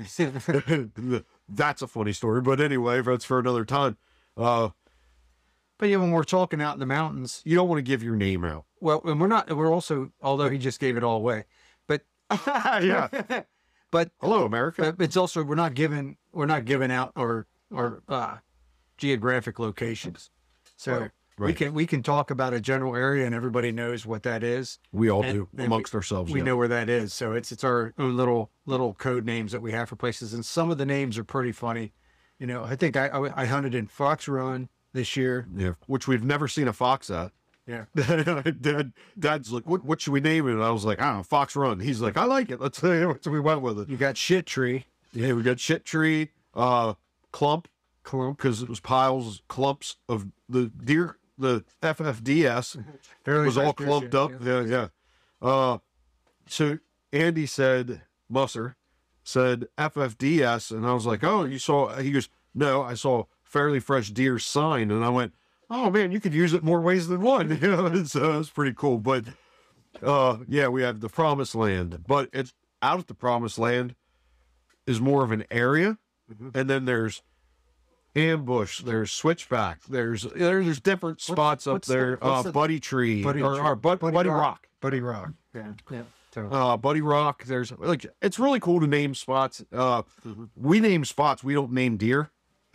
That's a funny story, but anyway, that's for another time. Uh, But yeah, when we're talking out in the mountains, you don't want to give your name out. well, and we're not, we're also, although he just gave it all away, but, Yeah. but, Hello, America. but it's also, we're not giving, we're not giving out our, our, uh, geographic locations. So Right, we right. can, we can talk about a general area and everybody knows what that is. We all and- do and amongst we, ourselves. We yeah. know where that is. So it's, it's our own little, little code names that we have for places. And some of the names are pretty funny. You know, I think I, I, I hunted in Fox Run this year. Yeah, which we've never seen a fox at. Yeah. Dad, Dad's like, what, what should we name it? And I was like, I don't know, Fox Run. He's like, I like it. Let's say so we went with it. You got Shit Tree. Yeah, we got Shit Tree, uh, Clump, Clump. because it was piles, clumps of the deer. The F F D S Fairly was all fresh deer clumped shit, up. yeah. Yeah, yeah. Uh, so Andy said, Musser said F F D S, and I was like, oh, you saw? He goes, no, I saw Fairly Fresh Deer sign, and I went, oh man, you could use it more ways than one. You know, so it's pretty cool. But uh, yeah, we have the Promised Land, but it's out at the Promised Land is more of an area and then there's ambush, there's switchback, there's there, there's different spots up what's the- there. what's uh, the- Buddy Tree Buddy or, Tree. or Bud, Buddy, Buddy Rock. Rock. Buddy Rock. Yeah. Yeah. So, Uh, Buddy Rock. There's like it's really cool to name spots. Uh, we name spots. We don't name deer.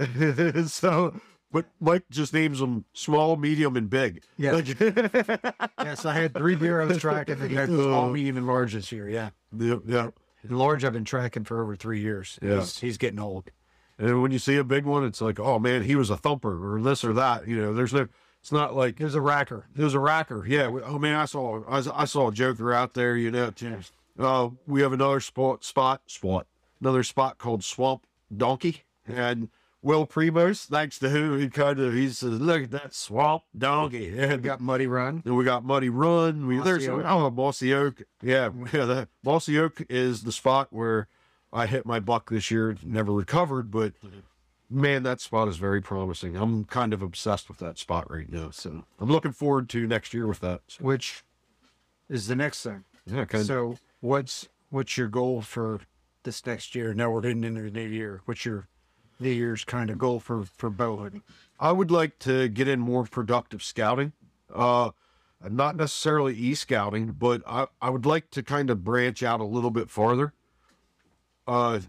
So, but Mike just names them small, medium, and big. Yeah. Like, Yes, I had three deer I was tracking. And you had small, medium, and large this year. Yeah. yeah, yeah. And large I've been tracking for over three years. Yeah. He's, he's getting old. And when you see a big one, it's like, oh man, he was a thumper or this or that. You know, there's no. It's not like There's a racker. there's a racker. Yeah. we- Oh man, I saw I, I saw a joker out there. You know. Uh, we have another spot spot spot another spot called Swamp Donkey, and Will Primos, thanks to who he kind of he says, look at that Swamp Donkey. We And got Muddy Run. then we got Muddy Run. We, there's Oak. oh Mossy Oak. Yeah, yeah. That Mossy Oak is the spot where I hit my buck this year. Never recovered, but man, that spot is very promising. I'm kind of obsessed with that spot right now. So I'm looking forward to next year with that. So, Which is the next thing. yeah, kind of. So what's what's your goal for this next year? Now we're getting into the new year. What's your New Year's kind of goal for for bow hunting? I would like to get in more productive scouting. Uh, not necessarily e-scouting, but I, I would like to kind of branch out a little bit farther. Uh,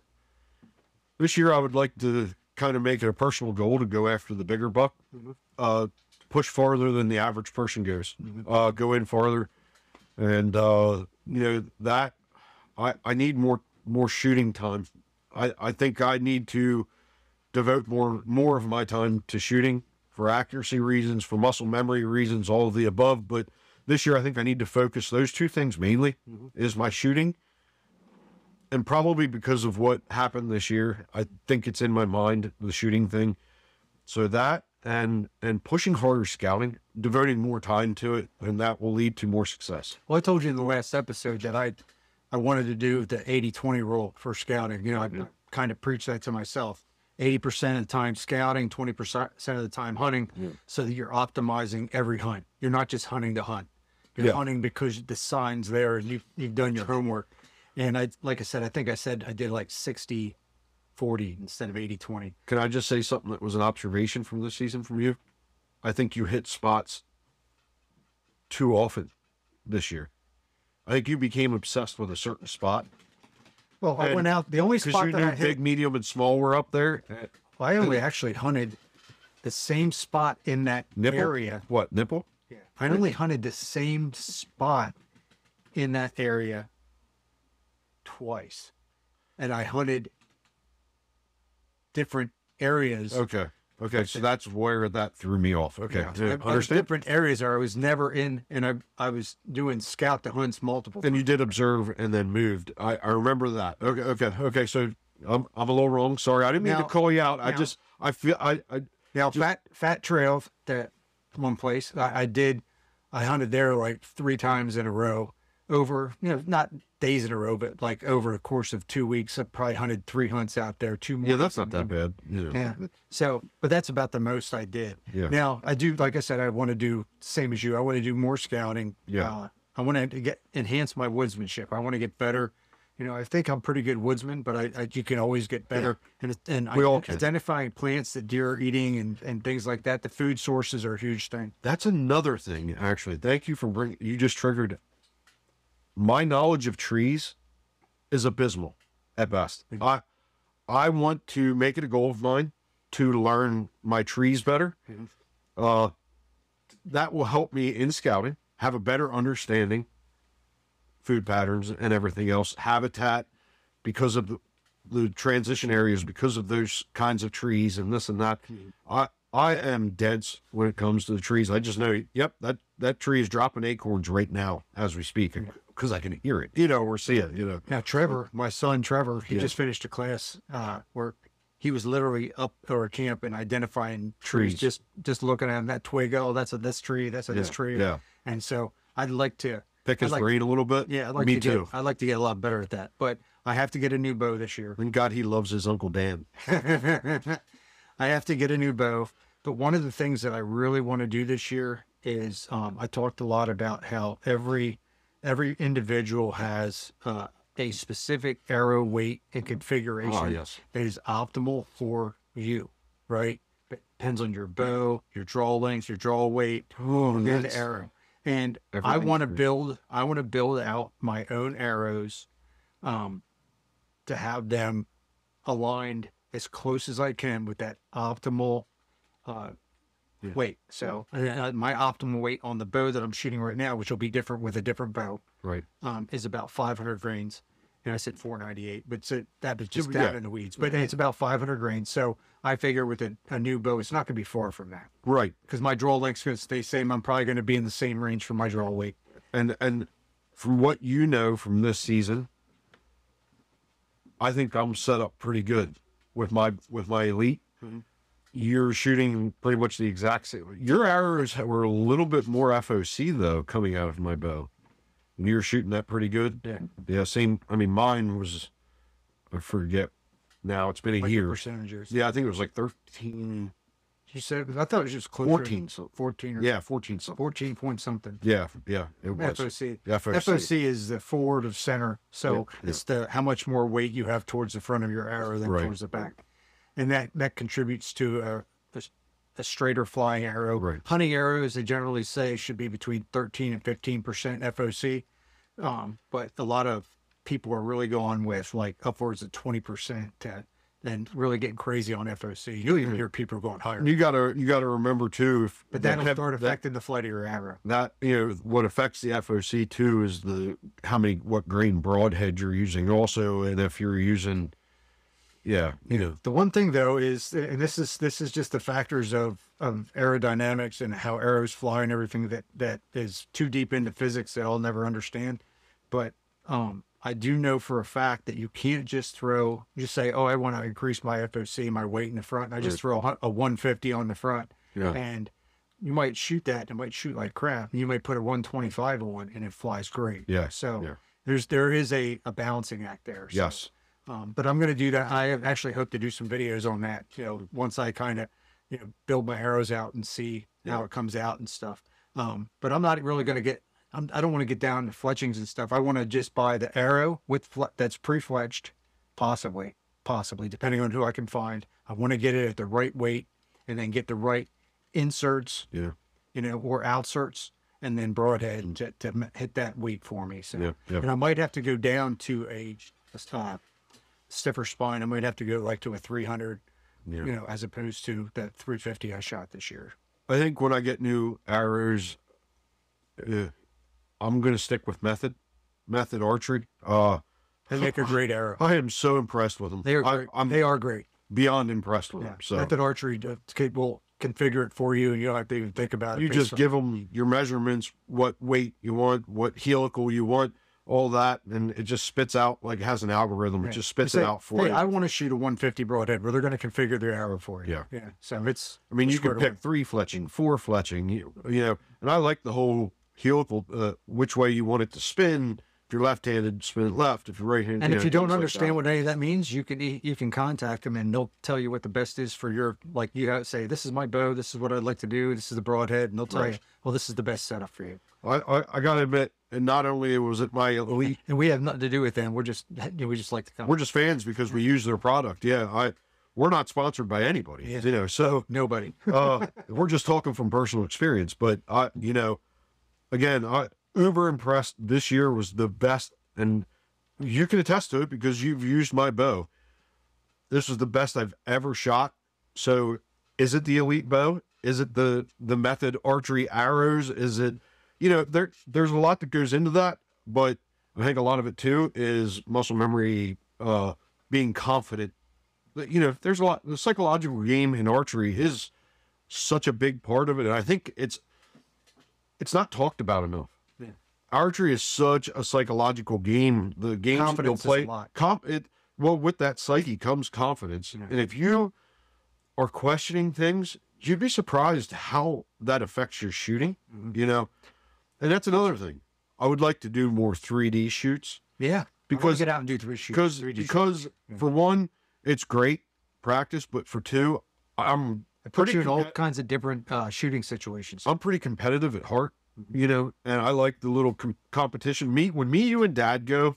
this year I would like to kind of make it a personal goal to go after the bigger buck, uh, push farther than the average person goes, uh, go in farther. And, uh, you know, that I, I need more, more shooting time. I, I think I need to devote more, more of my time to shooting for accuracy reasons, for muscle memory reasons, all of the above. But this year, I think I need to focus those two things mainly is my shooting. And probably because of what happened this year, I think it's in my mind, the shooting thing. So that and and pushing harder scouting, devoting more time to it, and that will lead to more success. Well, I told you in the last episode that I I wanted to do the eighty twenty rule for scouting. You know, I kind of preach that to myself. eighty percent of the time scouting, twenty percent of the time hunting, so that you're optimizing every hunt. You're not just hunting to hunt. You're Yeah. hunting because the sign's there and you've, you've done your homework. And I, like I said, I think I said I did like sixty forty instead of eighty twenty. Can I just say something that was an observation from this season from you? I think you hit spots too often this year. I think you became obsessed with a certain spot. Well, I And- went out. The only Because spot you that knew I hit, big, medium, and small were up there. well, I only actually hunted the same spot in that Nipple? area. What, nipple? I only hunted the same spot in that area twice. And I hunted different areas. Okay. Okay. So that's where that threw me off. Okay. Yeah. Yeah, I- I- understand? Different areas where I was never in, and I I was doing scout to hunts multiple And you did observe and then moved. I, I remember that. Okay. Okay. Okay. So I'm, I'm a little wrong. Sorry. I didn't mean Now- to call you out. I now- just, I feel, I, I, Now, Fat Fat Trail, that one place I, I did, I hunted there like three times in a row over, you know, not days in a row, but like over a course of two weeks. I probably hunted three hunts out there, two more. yeah, that's not that bad. You know. Yeah. So, but that's about the most I did. Yeah. Now, I do, like I said, I want to do same as you. I want to do more scouting. Yeah. Uh, I want to get enhance my woodsmanship. I want to get better. You know, I think I'm pretty good woodsman, but I, I you can always get better. And it- and We I, all can. identifying plants that deer are eating and and things like that. The food sources are a huge thing. That's another thing, actually. Thank you for bringing, you just triggered. My knowledge of trees is abysmal at best. I, I want to make it a goal of mine to learn my trees better. Uh, that will help me in scouting, have a better understanding, food patterns and everything else, habitat, because of the, the transition areas, because of those kinds of trees and this and that. I I am dense when it comes to the trees. I just know, yep, that that tree is dropping acorns right now as we speak, because I can hear it, you know, or see it, you know. Now, Trevor, my son Trevor, he Yeah. just finished a class uh, where he was literally up or a camp and identifying trees, Trees. just just looking at them, that twig, oh, that's a this tree, that's a this Yeah, tree. yeah. And so I'd like to Pick I'd his like- brain a little bit. Yeah, I'd like me to too. Get, I'd like to get a lot better at that. But I have to get a new bow this year. Thank God he loves his Uncle Dan. I have to get a new bow. But one of the things that I really want to do this year is um, I talked a lot about how every every individual has uh, a specific arrow weight and configuration Oh, yes. that is optimal for you, right? It depends on your bow, your draw length, your draw weight, Oh, and the that's- arrow. And I Everything's want to great. build, I want to build out my own arrows, um, to have them aligned as close as I can with that optimal, uh, Yeah. weight. So uh, my optimal weight on the bow that I'm shooting right now, which will be different with a different bow, Right. um, is about five hundred grains. And I said four ninety-eight, but so that was just Yeah. down in the weeds. But it's about five hundred grains. So I figure with a, a new bow, it's not going to be far from that Right. because my draw length's going to stay same. I'm probably going to be in the same range for my draw weight. And and from what you know from this season, I think I'm set up pretty good with my with my elite. You're shooting pretty much the exact same. Your arrows were a little bit more F O C though coming out of my bow. You're shooting that pretty good. Yeah. Yeah. Same. I mean, mine was. I forget. Now it's been a Like year. percentages. Yeah, I think it was like thirteen, You said, I thought it was just closer. fourteen. To So fourteen or yeah, fourteen something. fourteen point something. Yeah, yeah, it was. F O C. F O C. F O C is the forward of center. So Yeah, it's the how much more weight you have towards the front of your arrow than Right. towards the back. And that, that contributes to a, a, a straighter flying arrow. Right. Hunting arrows, they generally say, should be between thirteen and fifteen percent F O C. Um, but a lot of people are really going with like upwards of twenty percent to, and really getting crazy on F O C. You'll even hear people going higher. And you gotta you gotta remember too. If But that'll that- start that- affecting the flight of your arrow. that you know what affects the F O C too is the how many what grain broadhead you're using also, and if you're using, yeah, you know, The one thing though is, and this is this is just the factors of of aerodynamics and how arrows fly and everything that that is too deep into physics that I'll never understand. But um, I do know for a fact that you can't just throw, just say, oh, I want to increase my F O C, my weight in the front, and I just throw a, hu- a one fifty on the front, Yeah. and you might shoot that, and it might shoot like crap. You might put a one twenty-five on, and it flies great. Yeah, So yeah. there's there is a, a balancing act there. So, yes, um, but I'm going to do that. I actually hope to do some videos on that. You know, once I kind of, you know, build my arrows out and see how Yeah. it comes out and stuff. Um, but I'm not really going to get. I'm, I don't want to get down to fletchings and stuff. I want to just buy the arrow with fle- that's pre-fletched, possibly, possibly depending on who I can find. I want to get it at the right weight, and then get the right inserts, yeah, you know, or outserts, and then broadhead to, to m- hit that weight for me. So, Yeah, yeah. and I might have to go down to a, a uh, stiffer spine. I might have to go like to a three hundred, yeah. you know, as opposed to the three fifty I shot this year. I think when I get new arrows, uh, I'm gonna stick with method, method archery. Uh, They make a great arrow. I am so impressed with them. They are I, great. I'm they are great. beyond impressed with Yeah. them. So Method archery uh, will configure it for you, and you don't have to even think about it. you based just on- give them your measurements, what weight you want, what helical you want, all that, and it just spits out like it has an algorithm. It Right. just spits Say, it out for hey, you. I I, want to shoot a one fifty broadhead. Well, they're going to configure the arrow for you. Yeah. Yeah. So it's. mean, you squared can away. pick three fletching, four fletching, you, you know, and I like the whole helical, uh, which way you want it to spin. If you're left-handed, spin it left. If you're right-handed, And if know, you don't things like understand that. what any of that means, you can e- you can contact them and they'll tell you what the best is for your, like you gotta say, this is my bow, this is what I'd like to do, this is the broadhead, and they'll tell Right. you, well, this is the best setup for you. I, I, I gotta admit, and not only was it my elite, And we have nothing to do with them. We're just you know, we just like to come. we're just fans because we use their product. Yeah, I, we're not sponsored by anybody, Yeah. you know. So Nobody. uh, we're just talking from personal experience. But I, you know, again, I uber impressed. This year was the best, and you can attest to it because you've used my bow. This was the best I've ever shot. So, is it the elite bow? Is it the the method archery arrows? Is it, you know, there there's a lot that goes into that, but I think a lot of it too is muscle memory, uh, being confident. But, you know, there's a lot. The psychological game in archery is such a big part of it, and I think it's it's not talked about enough. Yeah. Archery is such a psychological game. The games that you'll Confidence is a play, lot. comp it well with that psyche comes confidence, Yeah. and if you are questioning things, you'd be surprised how that affects your shooting. Mhm. You know, and that's another thing. I would like to do more three D shoots Yeah. because get out and do three shoots. because three D because Yeah. for one, it's great practice, but for two, I'm It puts pretty you in all compe- kinds of different uh, shooting situations. I'm pretty competitive at heart, you know, and I like the little com- competition. Me when me, you, and Dad go,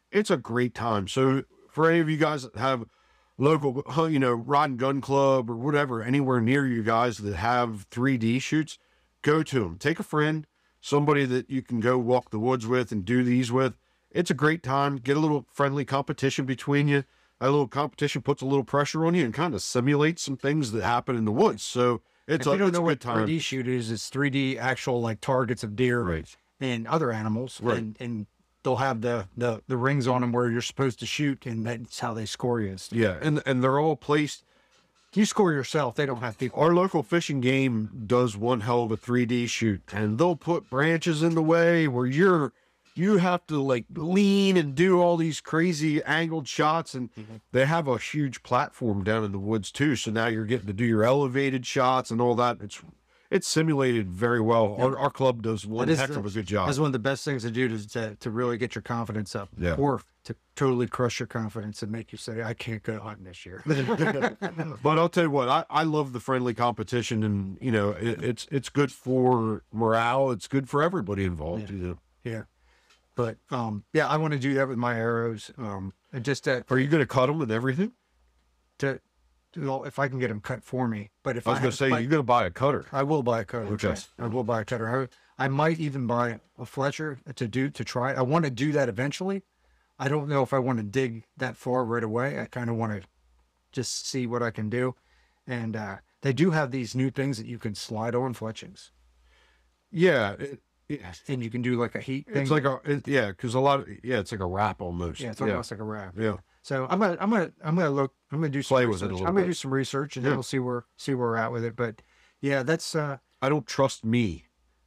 it's a great time. So for any of you guys that have local, huh, you know, rod and gun club or whatever, anywhere near you guys that have three D shoots, go to them. Take a friend, somebody that you can go walk the woods with and do these with. It's a great time. Get a little friendly competition between you. A little competition puts a little pressure on you and kind of simulates some things that happen in the woods. So it's If a, you don't it's know a what good time. three D shoot is, it's three D actual like targets of deer Right. and other animals, Right. and and they'll have the, the the rings on them where you're supposed to shoot, and that's how they score you. Yeah, and and they're all placed. You score yourself; they don't have people. Our local fishing game does one hell of a three D shoot, and they'll put branches in the way where you're you have to like lean and do all these crazy angled shots, and they have a huge platform down in the woods too. So now you're getting to do your elevated shots and all that. It's it's simulated very well. Our, our club does one That is heck the- of a good job. That's one of the best things to do to to, to really get your confidence up, Yeah. or to totally crush your confidence and make you say, "I can't go hunting this year." But I'll tell you what, I, I love the friendly competition, and you know it, it's it's good for morale. It's good for everybody involved. You know. Yeah, but um, yeah, I want to do that with my arrows. Um, and just to, Are you going to cut them and everything? to, to well, if I can get them cut for me. But if I was I going have to say buy- you're going to buy a cutter. I will buy a cutter. Okay. yes. I will buy a cutter. I, I might even buy a Fletcher to do to try. I want to do that eventually. I don't know if I want to dig that far right away. I kind of want to just see what I can do. And uh, they do have these new things that you can slide on fletchings, Yeah, it, it, and you can do like a heat thing. it's like a it, yeah, because a lot of yeah, it's like a wrap almost. yeah, it's yeah. almost like a wrap. Yeah. So I'm gonna I'm gonna I'm gonna look I'm gonna do some Play with it a research. little I'm gonna bit. do some research, and Yeah. then we'll see where see where we're at with it. But yeah, that's uh I don't trust me.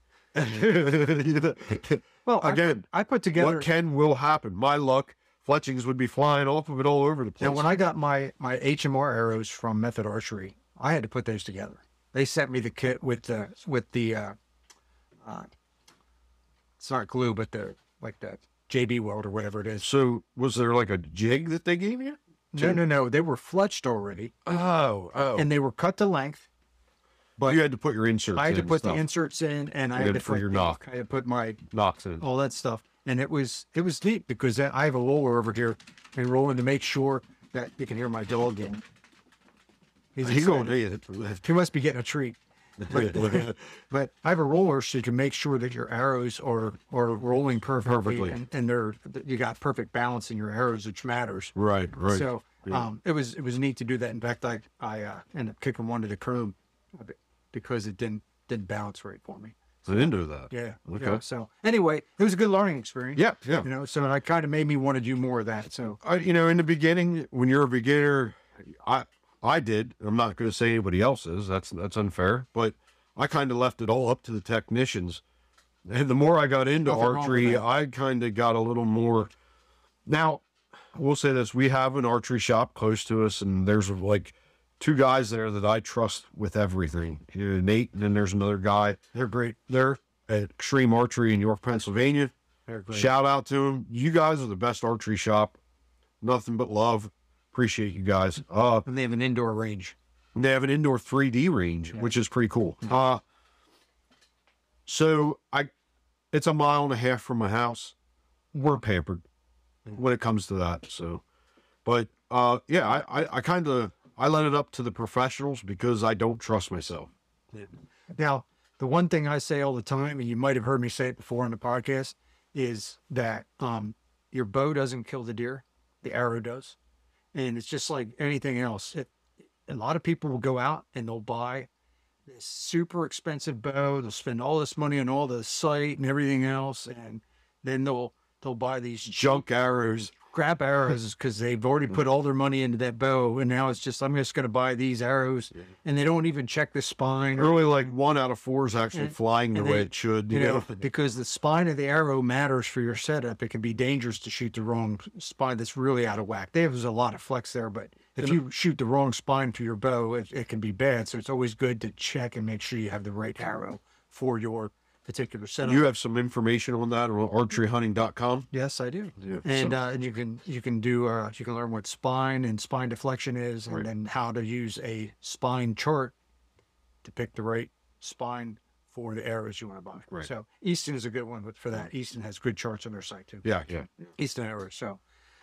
well I- Again, I, put together what can will happen? My luck, fletchings would be flying off of it all over the place. now when I got my my H M R arrows from Method Archery, I had to put those together. They sent me the kit with the with the uh, uh it's not glue, but the like the J B weld or whatever it is. so was there like a jig that they gave you? No, no, no. They were fletched already, Oh, oh. and they were cut to length. But you had to put your inserts. I had to in put and the stuff. inserts in, and I You had had to for put your the- knock. I had to put my knocks in. all that stuff, and it was it was neat because I have a roller over here and rolling to make sure that you can hear my dog in. He's He's going excited. to He must be getting a treat. But I have a roller so you can make sure that your arrows are are rolling perfectly, Perfectly. and, and they're you got perfect balance in your arrows, which matters. Right, right. So um, it was it was neat to do that. In fact, I I uh, ended up kicking one to the curb because it didn't didn't bounce right for me. So into that. Yeah. Okay. yeah. So anyway, it was a good learning experience. Yeah, yeah. You know, so it kind of made me want to do more of that. So I, you know, in the beginning, when you're a beginner, I I did. I'm not going to say anybody else is. That's that's unfair. But I kind of left it all up to the technicians. And the more I got into Nothing wrong with archery, that. I kind of got a little more. Now, I will say this: we have an archery shop close to us, and there's like two guys there that I trust with everything. You know, Nate, and then there's another guy. they're great. They're at Extreme Archery in York, Pennsylvania. They're great. Shout out to them. You guys are the best archery shop. Nothing but love. Appreciate you guys. Uh, And they have an indoor range. they have an indoor three D range, which is pretty cool. Uh, so I, it's a mile and a half from my house. We're pampered when it comes to that. So, but uh, yeah, I, I, I kind of I let it up to the professionals because I don't trust myself. Now, the one thing I say all the time, and you might have heard me say it before on the podcast, is that um, your bow doesn't kill the deer, the arrow does. And it's just like anything else. It, a lot of people will go out and they'll buy this super expensive bow. They'll spend all this money on all the sight and everything else, and then they'll they'll buy these Junk arrows. crap arrows because they've already put all their money into that bow, and now it's just I'm just going to buy these arrows, and they don't even check the spine. Or, Really, like one out of four is actually And- flying the and way they- it should. you You know, know, because the spine of the arrow matters for your setup. It can be dangerous to shoot the wrong spine that's really out of whack. There's a lot of flex there, but if you shoot the wrong spine to your bow, it, it can be bad. So it's always good to check and make sure you have the right arrow for your particular setup. you have some information on that on archery hunting dot com. Yes, I do. Yeah, And so- uh, and you can you can do uh, you can learn what spine and spine deflection is, and Right. then how to use a spine chart to pick the right spine for the arrows you want to buy. Right. So Easton is a good one with- for that. Easton has good charts on their site too. Yeah, yeah. Easton Arrows. So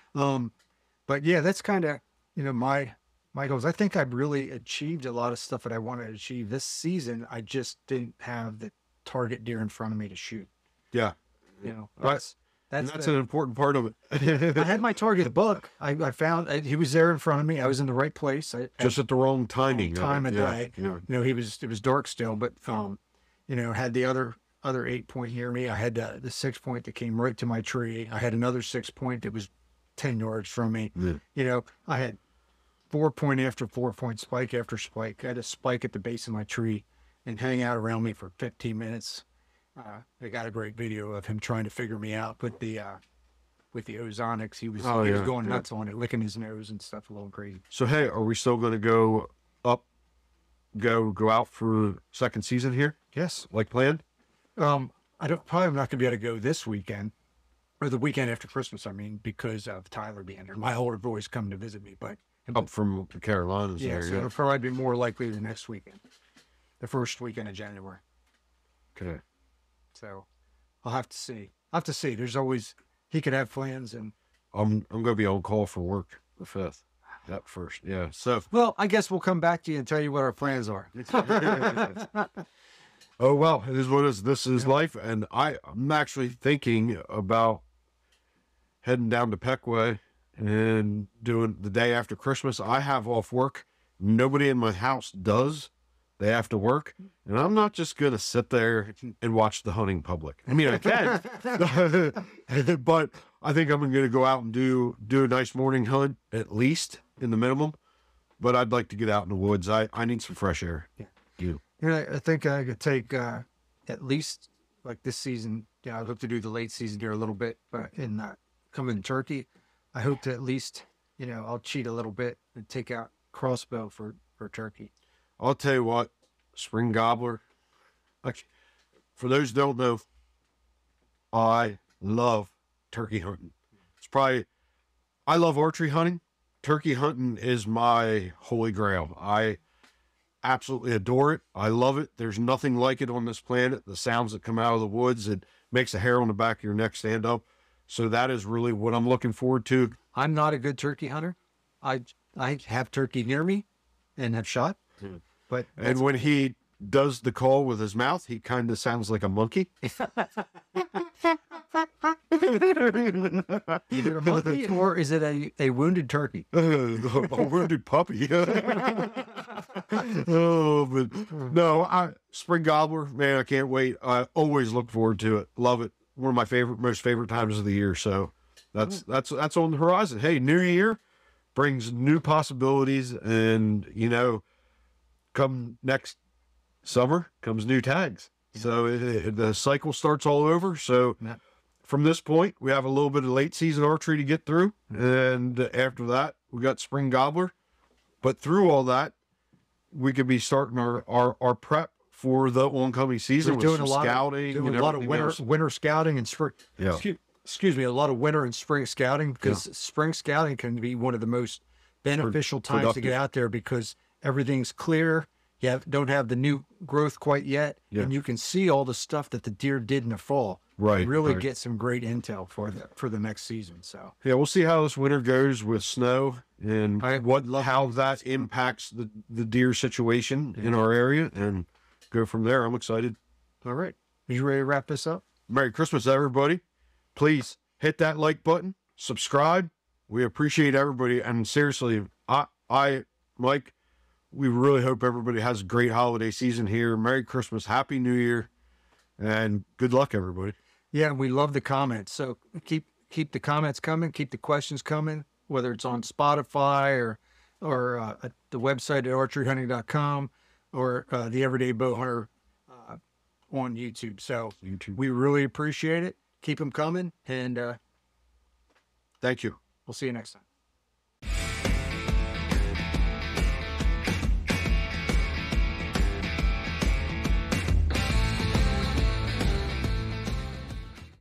Um, but yeah, that's kind of, you know, my, my goals. I think I've really achieved a lot of stuff that I wanted to achieve this season. I just didn't have the target deer in front of me to shoot. Yeah. You know, Right. that's, And that's, that's the- an important part of it. I had my target book. I, I found I, he was there in front of me. I was in the right place. I, Just at the wrong timing. time of yeah. day. Yeah. You know, he was, it was dark still, but, um, you know, had the other, other eight point near me. I had uh, the six point that came right to my tree. I had another six point that was ten yards from me. Yeah. You know, I had four point after four point, spike after spike. I had a spike at the base of my tree and hang out around me for fifteen minutes. Uh, I got a great video of him trying to figure me out with the, uh, with the ozonics. He was, Oh, he was yeah, going yeah. nuts on it, licking his nose and stuff, a little crazy. So hey, are we still going to go up, go go out for second season here, Yes. like planned? Um, I don't, probably I'm not gonna be able to go this weekend or the weekend after Christmas. I mean, because of Tyler being there. My older boys come to visit me, but Up from the Carolinas yeah, there. so Yeah. it'll probably be more likely the next weekend, the first weekend of January. Okay. So I'll have to see. I'll have to see. There's always, he could have plans and, I'm I'm going to be on call for work the fifth. That first. Yeah. So. well, I guess we'll come back to you and tell you what our plans are. Oh well, it is what it is. This is life, and I I'm actually thinking about heading down to Peckway and doing the day after Christmas. I have off work. Nobody in my house does. They have to work, and I'm not just gonna sit there and watch the hunting public. I mean, I can, but I think I'm gonna go out and do do a nice morning hunt at least in the minimum. But I'd like to get out in the woods. I I need some fresh air. Yeah. You. You know, I think I could take uh, at least like this season. Yeah, I'd hope to do the late season here a little bit, but in uh, coming to Turkey, I hope to at least, you know, I'll cheat a little bit and take out crossbow for for turkey. I'll tell you what, spring gobbler. Like, for those who don't know, I love turkey hunting. It's probably, I love archery hunting. Turkey hunting is my holy grail. I absolutely adore it. I love it. There's nothing like it on this planet. The sounds that come out of the woods, it makes the hair on the back of your neck stand up. So that is really what I'm looking forward to. I'm not a good turkey hunter. I I have turkey near me, and have shot, Hmm. but And when he does the call with his mouth, he kind of sounds like a monkey. either a monkey or is it a, a wounded turkey? a wounded puppy. Oh, but no, I spring gobbler, man, I can't wait. I always look forward to it. Love it. One of my favorite, most favorite times of the year. So that's that's that's on the horizon. Hey, new year brings new possibilities, and you know, come next summer comes new tags. So it, it- the cycle starts all over. So Yeah. from this point, we have a little bit of late season archery to get through, and after that, we got spring gobbler. But through all that, we could be starting our our, our prep for the oncoming season We're with doing some a lot scouting, of, doing and a lot of everything winter else. winter scouting and spring. Yeah. Excuse, excuse me, a lot of winter and spring scouting because spring scouting can be one of the most beneficial times to productive. get out there because everything's clear. You have, don't have the new growth quite yet, Yeah. and you can see all the stuff that the deer did in the fall. Right, really right. get some great intel for the for the next season. So Yeah, we'll see how this winter goes with snow and I what how that impacts the the deer situation in our area, and go from there. I'm excited. all right, are you ready to wrap this up? Merry Christmas, everybody. Please hit that like button, subscribe. We appreciate everybody. And seriously, I, I, Mike, we really hope everybody has a great holiday season here. Merry Christmas, Happy New Year, and good luck, everybody. Yeah, and we love the comments. So keep keep the comments coming, keep the questions coming, whether it's on Spotify or or uh, at the website at archery hunting dot com or uh, the Everyday Bow Hunter uh, on YouTube. So YouTube. we really appreciate it. Keep them coming, and uh, Thank you. we'll see you next time.